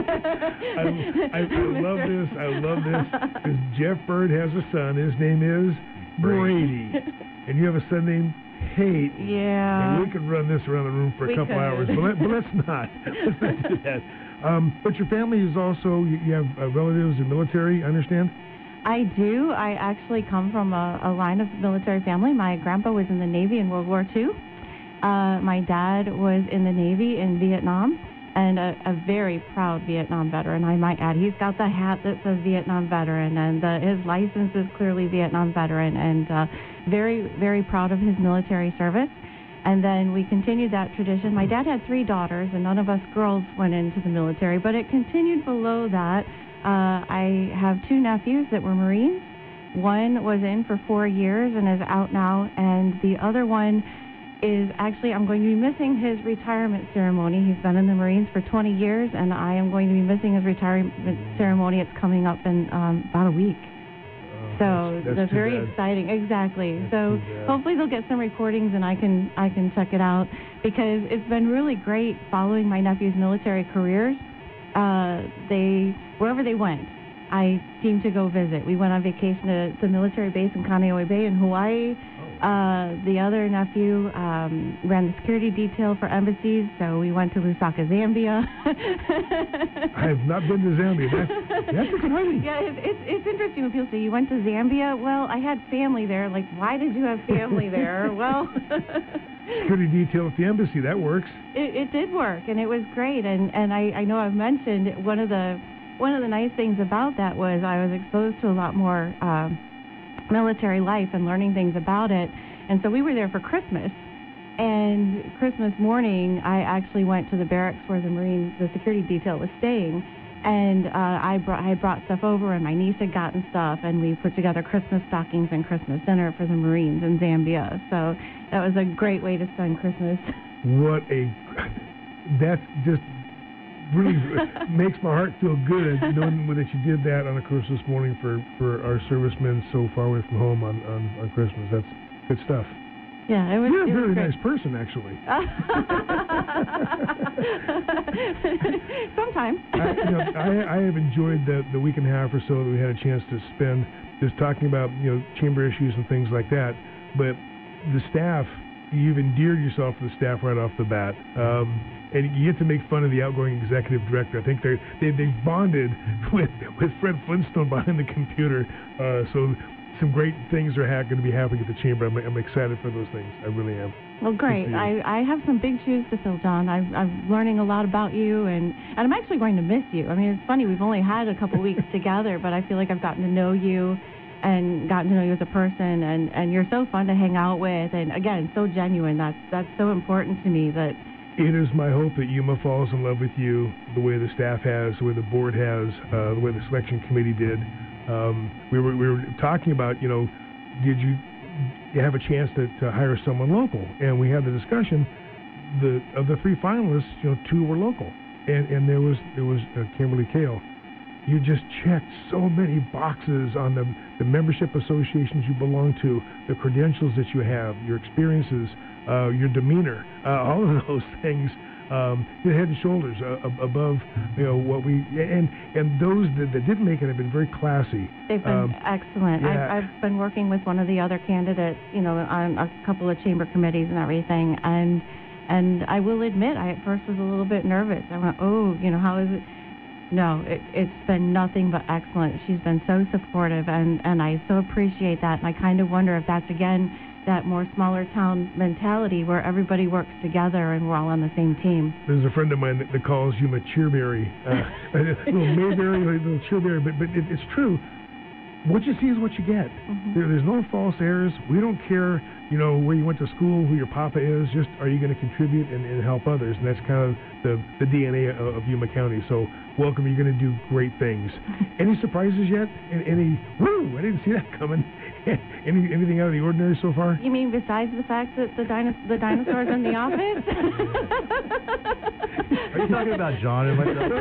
I, I, I love this. I love this. Because Jeff Bird has a son. His name is Brady. And you have a son named Peyton. Yeah. And we could run this around the room for a We couple could. hours, but, let, but let's not. Let's not do that. Um, but your family is also, you, you have uh, relatives in military, I understand? I do. I actually come from a, a line of military family. My grandpa was in the Navy in World War Two. Uh, my dad was in the Navy in Vietnam, and a, a very proud Vietnam veteran, I might add. He's got the hat that says Vietnam veteran, and uh, his license is clearly Vietnam veteran, and uh, very, very proud of his military service. And then we continued that tradition. My dad had three daughters, and none of us girls went into the military, but it continued below that. Uh, I have two nephews that were Marines. One was in for four years and is out now, and the other one is actually, I'm going to be missing his retirement ceremony. He's been in the Marines for twenty years, and I am going to be missing his retirement ceremony. It's coming up in um, about a week. Oh, So that's, that's, that's too very bad. exciting. Exactly. That's so too bad. hopefully they'll get some recordings and I can I can check it out, because it's been really great following my nephew's military careers. Uh, they wherever they went, I seemed to go visit. We went on vacation to the military base in Kaneohe Bay in Hawaii. Uh, the other nephew um, ran the security detail for embassies, so we went to Lusaka, Zambia. I have not been to Zambia. That's, that's exciting. Yeah, it's, it's it's interesting when people say you went to Zambia. Well, I had family there. Like, why did you have family there? Well, Security detail at the embassy, that works. it, it did work, and it was great. And and I, I know I've mentioned one of the one of the nice things about that was I was exposed to a lot more um, military life and learning things about it. And so we were there for Christmas. And Christmas morning, I actually went to the barracks where the Marine, the security detail was staying, and uh, I brought I brought stuff over, and my niece had gotten stuff, and we put together Christmas stockings and Christmas dinner for the Marines in Zambia. So that was a great way to spend Christmas. What a that just really makes my heart feel good knowing that you did that on a Christmas morning for, for our servicemen so far away from home on, on, on Christmas. That's good stuff. Yeah, it was. You're a it very was nice person, actually. Sometimes. I, you know, I, I have enjoyed the, the week and a half or so that we had a chance to spend just talking about, you know, chamber issues and things like that. But the staff, you've endeared yourself to the staff right off the bat. Um, and you get to make fun of the outgoing executive director. I think they're, they they bonded with, with Fred Flintstone behind the computer. Uh, so some great things are ha- going to be happening at the chamber. I'm, I'm excited for those things. I really am. Well, great. I, I have some big shoes to fill, John. I've, I'm learning a lot about you, and, and I'm actually going to miss you. I mean, it's funny. We've only had a couple weeks together, but I feel like I've gotten to know you and gotten to know you as a person, and, and you're so fun to hang out with, and, again, so genuine. That's, that's so important to me that... It is my hope that Yuma falls in love with you the way the staff has, the way the board has, uh, the way the selection committee did. Um, we were we were talking about, you know, did you have a chance to, to hire someone local? And we had the discussion. The of the three finalists, you know, two were local, and and there was there was uh, Kimberly Kale. You just checked so many boxes on the the membership associations you belong to, the credentials that you have, your experiences, uh, your demeanor, uh, all of those things. Um, head and shoulders uh, above, you know, what we and and those that, that didn't make it have been very classy. They've been um, excellent. yeah. I've, I've been working with one of the other candidates, you know, on a couple of chamber committees and everything, and and I will admit, I at first was a little bit nervous. I went, oh, you know, how is it? No, it, it's been nothing but excellent. She's been so supportive, and and I so appreciate that. And I kind of wonder if that's again that more smaller town mentality where everybody works together and we're all on the same team. There's a friend of mine that, that calls you a cheerberry, uh, a little Mayberry, a little cheerberry, but, but it, it's true. What you see is what you get. Mm-hmm. There, there's no false airs. We don't care, you know, where you went to school, who your papa is, just are you going to contribute and, and help others? And that's kind of the, the D N A of, of Yuma County. So welcome, you're going to do great things. Any surprises yet? Any, woo, I didn't see that coming. Any Anything out of the ordinary so far? You mean besides the fact that the, dino- the dinosaurs in the office? Are you talking about John and myself?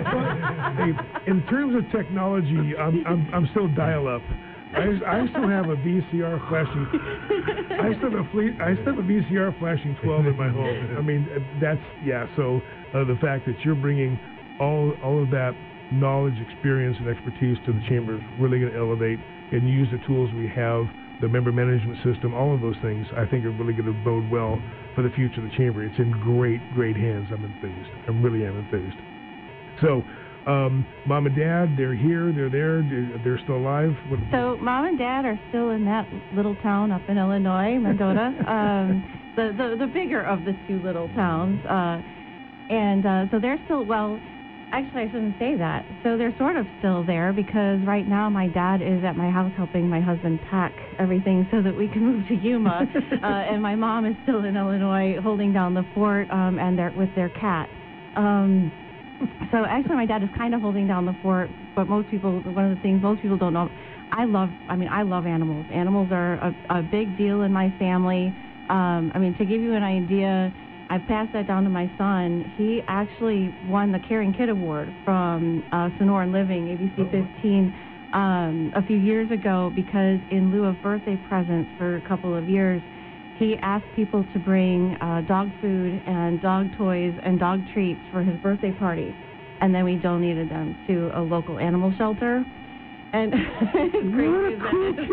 Hey, in terms of technology, I'm, I'm, I'm still dial-up. I, I still have a V C R flashing. I still have a fle- I still have a V C R flashing twelve in my home. I mean, that's yeah. So uh, the fact that you're bringing all all of that knowledge, experience, and expertise to the chamber is really going to elevate and use the tools we have, the member management system, all of those things. I think are really going to bode well for the future of the chamber. It's in great, great hands. I'm enthused. I really am enthused. So. Um, Mom and Dad, they're here, they're there, they're, they're still alive. What, so Mom and Dad are still in that little town up in Illinois, Mendota, um, the, the the bigger of the two little towns. Uh, and uh, so they're still, well, actually I shouldn't say that. So they're sort of still there because right now my dad is at my house helping my husband pack everything so that we can move to Yuma. uh, and my mom is still in Illinois holding down the fort um, and they're with their cat. Um, So actually, my dad is kind of holding down the fort, but most people, one of the things most people don't know, I love, I mean, I love animals. Animals are a, a big deal in my family. Um, I mean, to give you an idea, I passed that down to my son. He actually won the Caring Kid Award from uh, Sonoran Living, A B C fifteen, um, a few years ago because in lieu of birthday presents for a couple of years, he asked people to bring uh, dog food and dog toys and dog treats for his birthday party. And then we donated them to a local animal shelter. And it's crazy as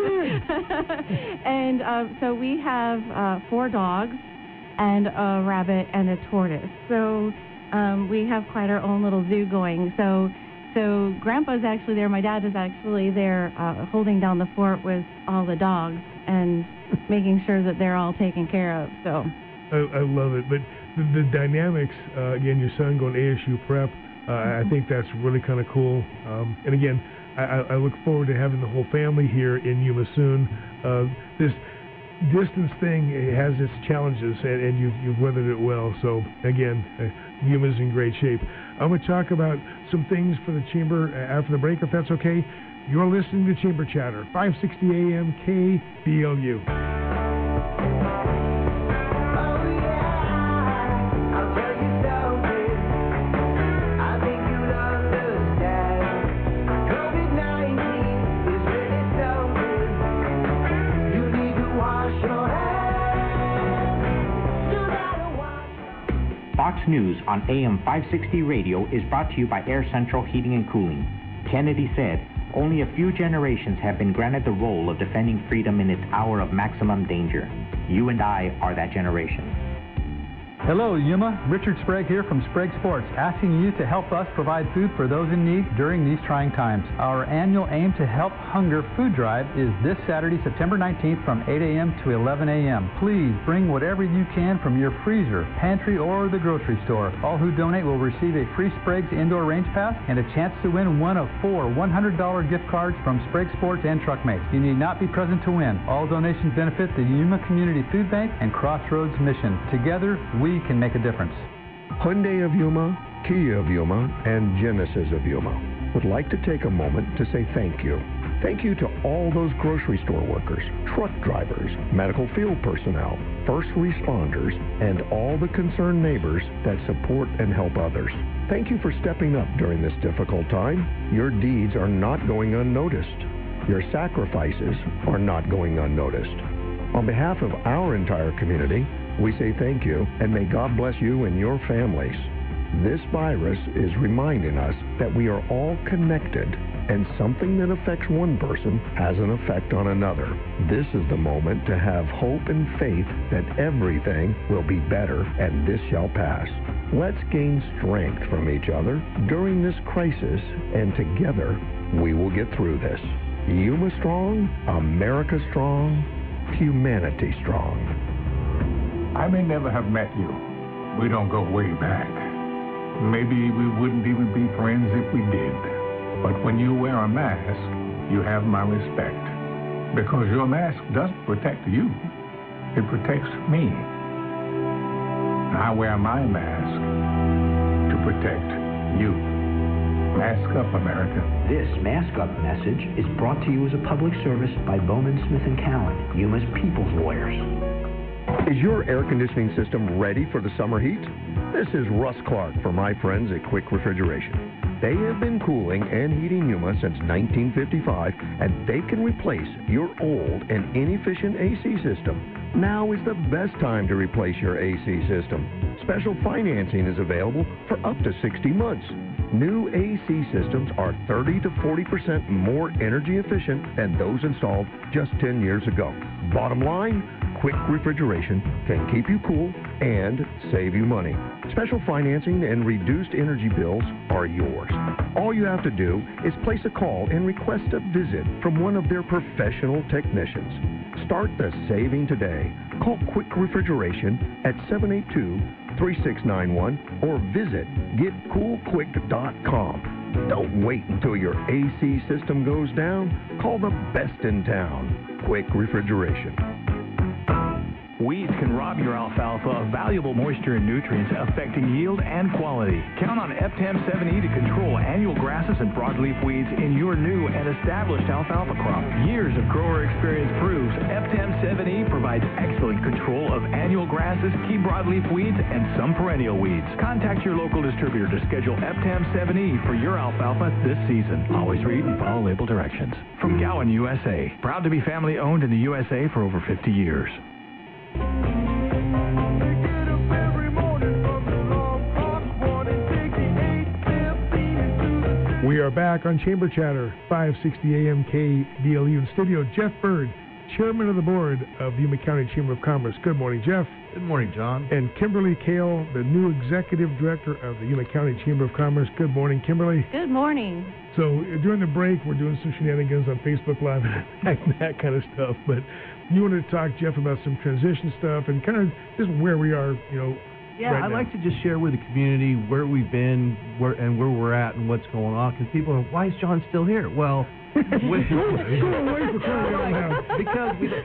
that is. And uh, so we have uh, four dogs and a rabbit and a tortoise. So um, we have quite our own little zoo going. So so Grandpa's actually there. My dad is actually there uh, holding down the fort with all the dogs and making sure that they're all taken care of. So I, I love it. But the, the dynamics, uh, again, your son going A S U prep, uh, mm-hmm. I think that's really kind of cool. Um, and again, I, I look forward to having the whole family here in Yuma soon. Uh, this distance thing has its challenges, and, and you've, you've weathered it well. So, again, uh, Yuma's in great shape. I'm going to talk about some things for the Chamber after the break, if that's okay. You're listening to Chamber Chatter, five sixty A M K B L U. Fox News on A M five sixty radio is brought to you by Air Central Heating and Cooling. Kennedy said, "Only a few generations have been granted the role of defending freedom in its hour of maximum danger. You and I are that generation." Hello, Yuma. Richard Sprague here from Sprague Sports, asking you to help us provide food for those in need during these trying times. Our annual Aim to Help Hunger food drive is this Saturday, September nineteenth from eight A M to eleven A M Please bring whatever you can from your freezer, pantry, or the grocery store. All who donate will receive a free Sprague's indoor range pass and a chance to win one of four one hundred dollar gift cards from Sprague Sports and Truckmates. You need not be present to win. All donations benefit the Yuma Community Food Bank and Crossroads Mission. Together, we can make a difference. Hyundai of Yuma, Kia of Yuma, and Genesis of Yuma would like to take a moment to say thank you. Thank you to all those grocery store workers, truck drivers, medical field personnel, first responders, and all the concerned neighbors that support and help others. Thank you for stepping up during this difficult time. Your deeds are not going unnoticed. Your sacrifices are not going unnoticed. On behalf of our entire community, we say thank you, and may God bless you and your families. This virus is reminding us that we are all connected, and something that affects one person has an effect on another. This is the moment to have hope and faith that everything will be better and this shall pass. Let's gain strength from each other during this crisis, and together we will get through this. Yuma strong, America strong, humanity strong. I may never have met you. We don't go way back. Maybe we wouldn't even be friends if we did. But when you wear a mask, you have my respect. Because your mask doesn't protect you. It protects me. I wear my mask to protect you. Mask up, America. This Mask Up message is brought to you as a public service by Bowman Smith and Cowan, Yuma's People's Lawyers. Is your air conditioning system ready for the summer heat? This is Russ Clark for my friends at Quick Refrigeration. They have been cooling and heating Yuma since nineteen fifty-five, and they can replace your old and inefficient A C system. Now is the best time to replace your A C system. Special financing is available for up to sixty months. New A C systems are thirty to forty percent more energy efficient than those installed just ten years ago. Bottom line, Quick Refrigeration can keep you cool and save you money. Special financing and reduced energy bills are yours. All you have to do is place a call and request a visit from one of their professional technicians. Start the saving today. Call Quick Refrigeration at seven eight two, three six nine one or visit get cool quick dot com. Don't wait until your A C system goes down. Call the best in town, Quick Refrigeration. Weeds can rob your alfalfa of valuable moisture and nutrients, affecting yield and quality. Count on F T A M seven E to control annual grasses and broadleaf weeds in your new and established alfalfa crop. Years of grower experience proves F T A M seven E provides excellent control of annual grasses, key broadleaf weeds, and some perennial weeds. Contact your local distributor to schedule F T A M seven E for your alfalfa this season. Always read and follow label directions. From Gowan, U S A. Proud to be family owned in the U S A for over fifty years. We are back on Chamber Chatter, five sixty A M K B L U. In studio, Jeff Bird, Chairman of the Board of the Yuma County Chamber of Commerce. Good morning, Jeff. Good morning, John. And Kimberly Kale, the new Executive Director of the Yuma County Chamber of Commerce. Good morning, Kimberly. Good morning. So during the break, we're doing some shenanigans on Facebook Live and that kind of stuff. But you wanted to talk, Jeff, about some transition stuff and kind of just where we are, you know, Yeah, right I'd now. like to just share with the community where we've been where, and where we're at and what's going on. Because people are, why is John still here? Well, With, go away for crying out loud. Because we,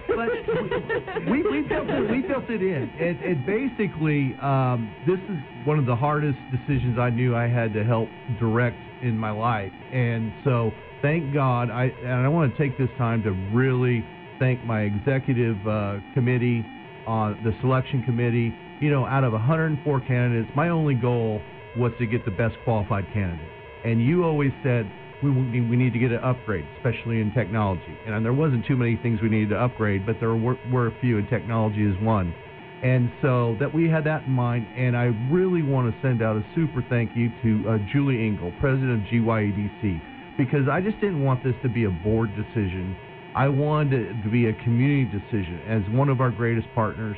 but we, we built it. We built it in. And, and basically, um, this is one of the hardest decisions I knew I had to help direct in my life. And so, thank God, I and I want to take this time to really thank my executive uh, committee, on uh, the selection committee. You know, out of one hundred four candidates, my only goal was to get the best qualified candidate. And you always said, we we need to get an upgrade, especially in technology. And there wasn't too many things we needed to upgrade, but there were, were a few, and technology is one. And so that we had that in mind, and I really want to send out a super thank you to uh, Julie Engel, president of G Y E D C, because I just didn't want this to be a board decision. I wanted it to be a community decision. As one of our greatest partners,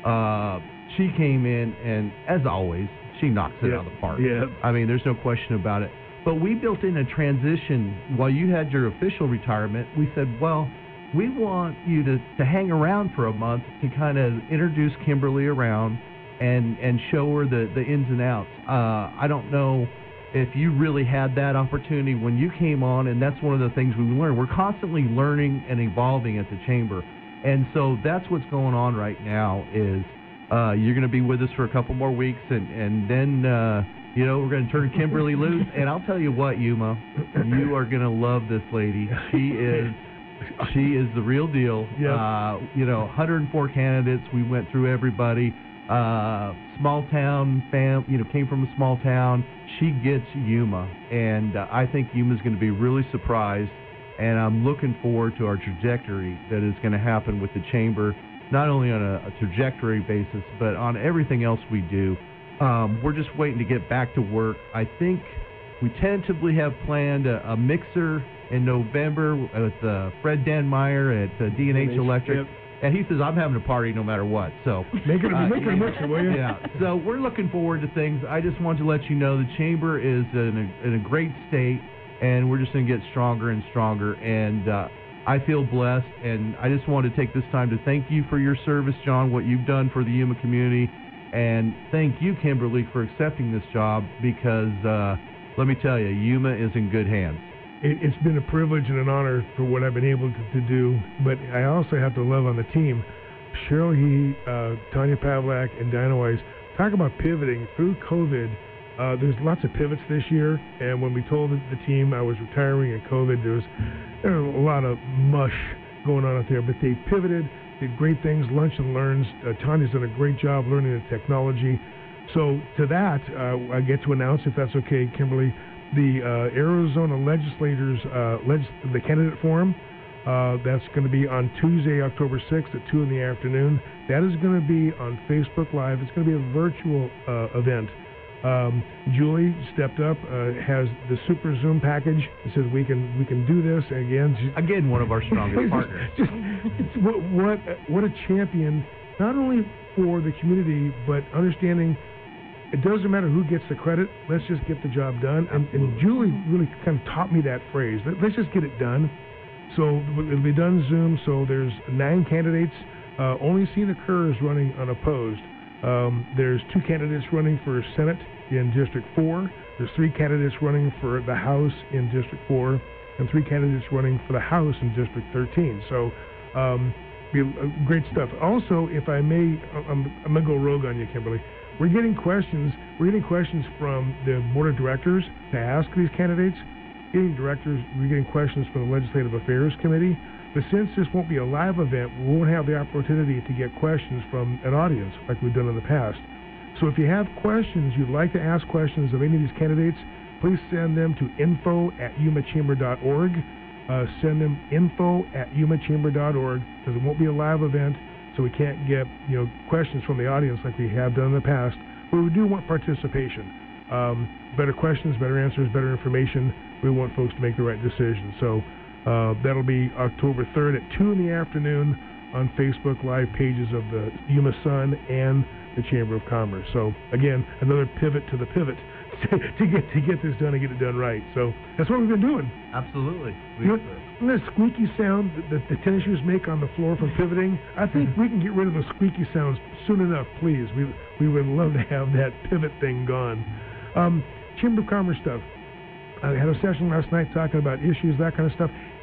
uh, she came in, and as always, she knocks it yep. out of the park. Yep. I mean, there's no question about it. But we built in a transition. While you had your official retirement, we said, well, we want you to, to hang around for a month to kind of introduce Kimberly around and, and show her the, the ins and outs. Uh, I don't know if you really had that opportunity when you came on, and that's one of the things we learned. We're constantly learning and evolving at the Chamber. And so that's what's going on right now is uh, you're going to be with us for a couple more weeks, and, and then... Uh, You know, we're going to turn Kimberly loose, and I'll tell you what, Yuma, you are going to love this lady. She is, she is the real deal. Yep. Uh, you know, one hundred four candidates. We went through everybody. Uh, small town fam, you know, came from a small town. She gets Yuma, and uh, I think Yuma's going to be really surprised. And I'm looking forward to our trajectory that is going to happen with the Chamber, not only on a, a trajectory basis, but on everything else we do. Um, we're just waiting to get back to work. I think we tentatively have planned a, a mixer in November with uh, Fred Denmeyer at uh, D and H Electric. Yep. And he says, I'm having a party no matter what. So Make it, uh, make it a mixer, will you? Yeah. So we're looking forward to things. I just wanted to let you know the Chamber is in a, in a great state, and we're just going to get stronger and stronger. And uh, I feel blessed, and I just wanted to take this time to thank you for your service, John, what you've done for the Yuma community. And thank you, Kimberly, for accepting this job because, uh, let me tell you, Yuma is in good hands. It, it's been a privilege and an honor for what I've been able to, to do, but I also have to love on the team. Cheryl He, uh, Tanya Pavlak, and Diana Weiss, talk about pivoting through COVID. Uh, there's lots of pivots this year, and when we told the, the team I was retiring in COVID, there was, there was a lot of mush going on out there, but they pivoted. Did great things, lunch and learns. Uh, Tanya's done a great job learning the technology. So to that, uh, I get to announce, if that's okay, Kimberly, the uh, Arizona legislators, uh, legis- the candidate forum. Uh, that's going to be on Tuesday, October sixth at two in the afternoon. That is going to be on Facebook Live. It's going to be a virtual uh, event. Um, Julie stepped up, uh, has the super Zoom package. It says we can we can do this. And again, she, again, one of our strongest partners. Just, it's what, what what a champion, not only for the community, but understanding it doesn't matter who gets the credit. Let's just get the job done. And, and Julie really kind of taught me that phrase. Let, let's just get it done. So it'll be done Zoom. So there's nine candidates. Uh, only seen occurs running unopposed. Um, there's two candidates running for Senate in District four. There's three candidates running for the House in District four, and three candidates running for the House in District thirteen. So, um, be, uh, great stuff. Also, if I may, I'm, I'm going to go rogue on you, Kimberly. We're getting questions. We're getting questions from the Board of Directors to ask these candidates. Getting directors, we're getting questions from the Legislative Affairs Committee. But since this won't be a live event, we won't have the opportunity to get questions from an audience like we've done in the past. So if you have questions, you'd like to ask questions of any of these candidates, please send them to info at yuma chamber dot org. Uh, send them info at yuma chamber dot org because it won't be a live event, so we can't get you know questions from the audience like we have done in the past. But we do want participation. Um, better questions, better answers, better information. We want folks to make the right decision. So. Uh, that'll be October third at two in the afternoon on Facebook Live pages of the Yuma Sun and the Chamber of Commerce. So, again, another pivot to the pivot to, to get to get this done and get it done right. So that's what we've been doing. Absolutely. You know, that squeaky sound that the tennis shoes make on the floor from pivoting, I think we can get rid of those squeaky sounds soon enough, please. We, we would love to have that pivot thing gone. Um, Chamber of Commerce stuff. I had a session last night talking about issues, that kind of stuff.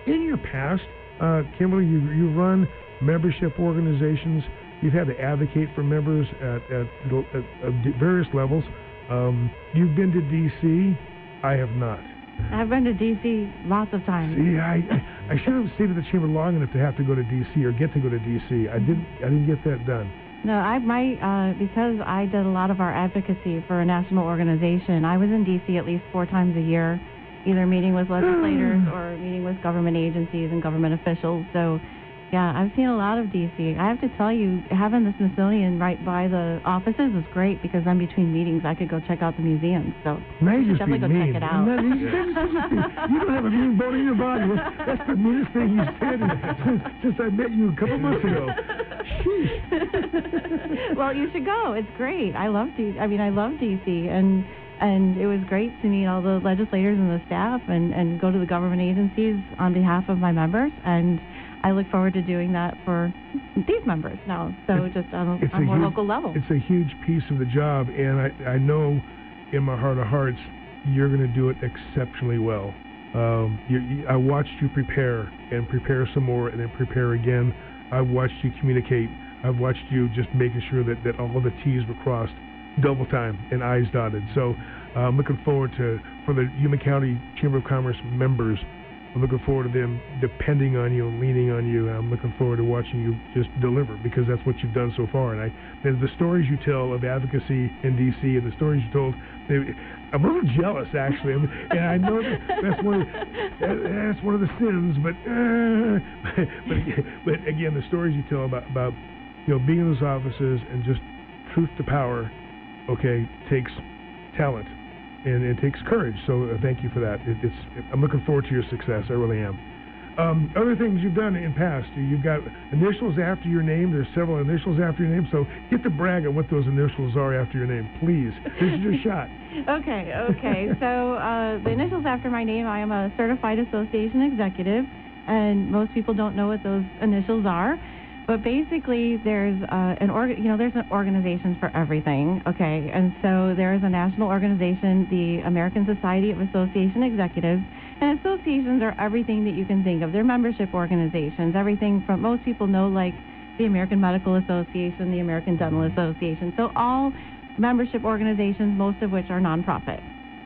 in your past, uh, Kimberly, you, you run membership organizations. You've had to advocate for members at, at, at, at various levels. Um, you've been to D C. I have not. I've been to D C lots of times. See, I, I should have stayed at the chamber long enough to have to go to D C or get to go to D C. I didn't. I didn't get that done. No, I my uh, because I did a lot of our advocacy for a national organization. I was in D C at least four times a year, either meeting with legislators or meeting with government agencies and government officials. So, yeah, I've seen a lot of D C. I have to tell you, having the Smithsonian right by the offices is great because I'm between meetings. I could go check out the museum. So May you should just definitely be go mean. check it out. That, you, you don't have a mean bone in your body. That's, that's the meanest thing you've said since, since I met you a couple months ago. Well, you should go. It's great. I love D. I mean, I love D C, and and it was great to meet all the legislators and the staff, and and go to the government agencies on behalf of my members. And I look forward to doing that for these members now. So it's, just on a, it's on a more huge, local level. It's a huge piece of the job, and I I know in my heart of hearts you're going to do it exceptionally well. Um, you, you, I watched you prepare and prepare some more, and then prepare again. I've watched you communicate. I've watched you just making sure that, that all the T's were crossed, double time, and I's dotted. So uh, I'm looking forward to, for the Yuma County Chamber of Commerce members, I'm looking forward to them depending on you and leaning on you. And I'm looking forward to watching you just deliver, because that's what you've done so far. And I, and the stories you tell of advocacy in D C and the stories you told, they, I'm a little jealous actually. I mean, and I know that that's one of, that, that's one of the sins. But, uh, but but again, the stories you tell about about you know being in those offices and just truth to power, okay, takes talent. And it takes courage, so uh, thank you for that. It, it's, it, I'm looking forward to your success. I really am. Um, other things you've done in past, you've got initials after your name. There's several initials after your name, so get to brag on what those initials are after your name, please. This is your shot. Okay, okay. So uh, the initials after my name, I am a certified association executive, and most people don't know what those initials are. But basically, there's uh, an org- you know, there's an organizations for everything, okay? And so there is a national organization, the American Society of Association Executives, and associations are everything that you can think of. They're membership organizations, everything from, most people know, like the American Medical Association, the American Dental Association. So all membership organizations, most of which are nonprofit.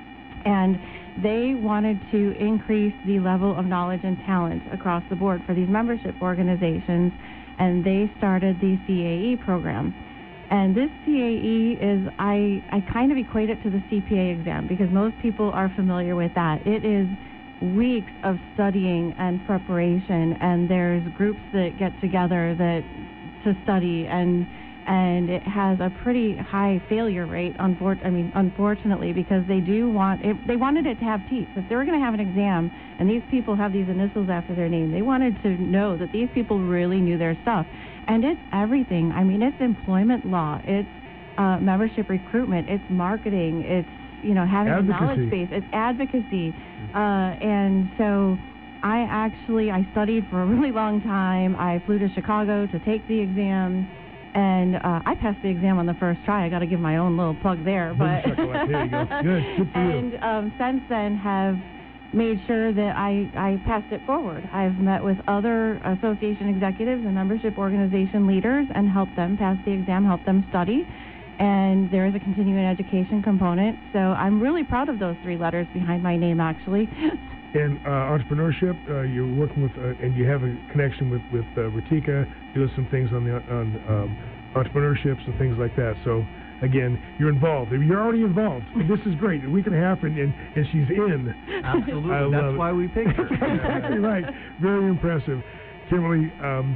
And they wanted to increase the level of knowledge and talent across the board for these membership organizations, and they started the C A E program. And this C A E is, I, I kind of equate it to the C P A exam, because most people are familiar with that. It is weeks of studying and preparation, and there's groups that get together that to study, and and it has a pretty high failure rate, unfor- I mean, unfortunately, because they do want, it, they wanted it to have teeth. If they were going to have an exam, and these people have these initials after their name, they wanted to know that these people really knew their stuff. And it's everything. I mean, it's employment law, it's uh, membership recruitment, it's marketing, it's, you know, having advocacy. A knowledge base, it's advocacy. Uh, and so I actually, I studied for a really long time. I flew to Chicago to take the exam. And uh, I passed the exam on the first try. I got to give my own little plug there. But there you go. Good. Good for you. And um, since then have made sure that I, I passed it forward. I've met with other association executives and membership organization leaders and helped them pass the exam, helped them study. And there is a continuing education component. So I'm really proud of those three letters behind my name, actually. And uh, entrepreneurship, uh, you're working with, uh, and you have a connection with with uh, Ratika, doing some things on the on um, entrepreneurships and things like that. So again, you're involved. You're already involved. And this is great. A week and a half, and and, and she's in. Absolutely. I That's love why it. we picked her. Exactly right. Very impressive, Kimberly. Um,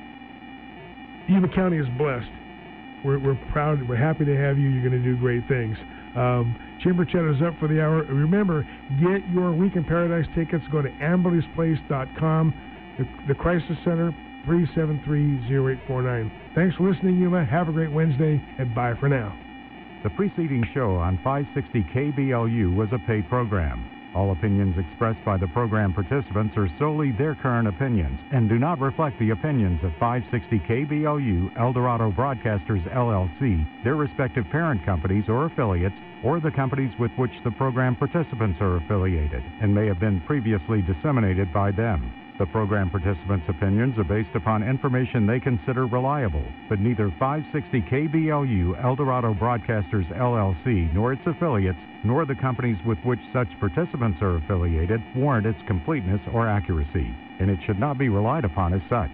Yuma County is blessed. We're we're proud. We're happy to have you. You're going to do great things. Um, Chamber Chat is up for the hour. Remember, get your Week in Paradise tickets. Go to amberleys place dot com. The, the Crisis Center, three seven three, zero eight four nine. Thanks for listening, Yuma. Have a great Wednesday, and bye for now. The preceding show on five sixty K B L U was a paid program. All opinions expressed by the program participants are solely their current opinions and do not reflect the opinions of five sixty K B L U, El Dorado Broadcasters, L L C, their respective parent companies or affiliates, or the companies with which the program participants are affiliated, and may have been previously disseminated by them. The program participants' opinions are based upon information they consider reliable, but neither five sixty K B L U El Dorado Broadcasters L L C nor its affiliates, nor the companies with which such participants are affiliated, warrant its completeness or accuracy, and it should not be relied upon as such.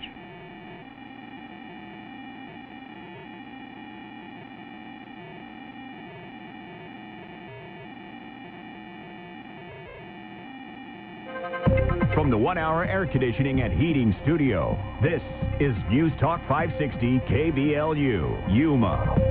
From the one-hour air conditioning and heating studio, this is News Talk five sixty K B L U, Yuma.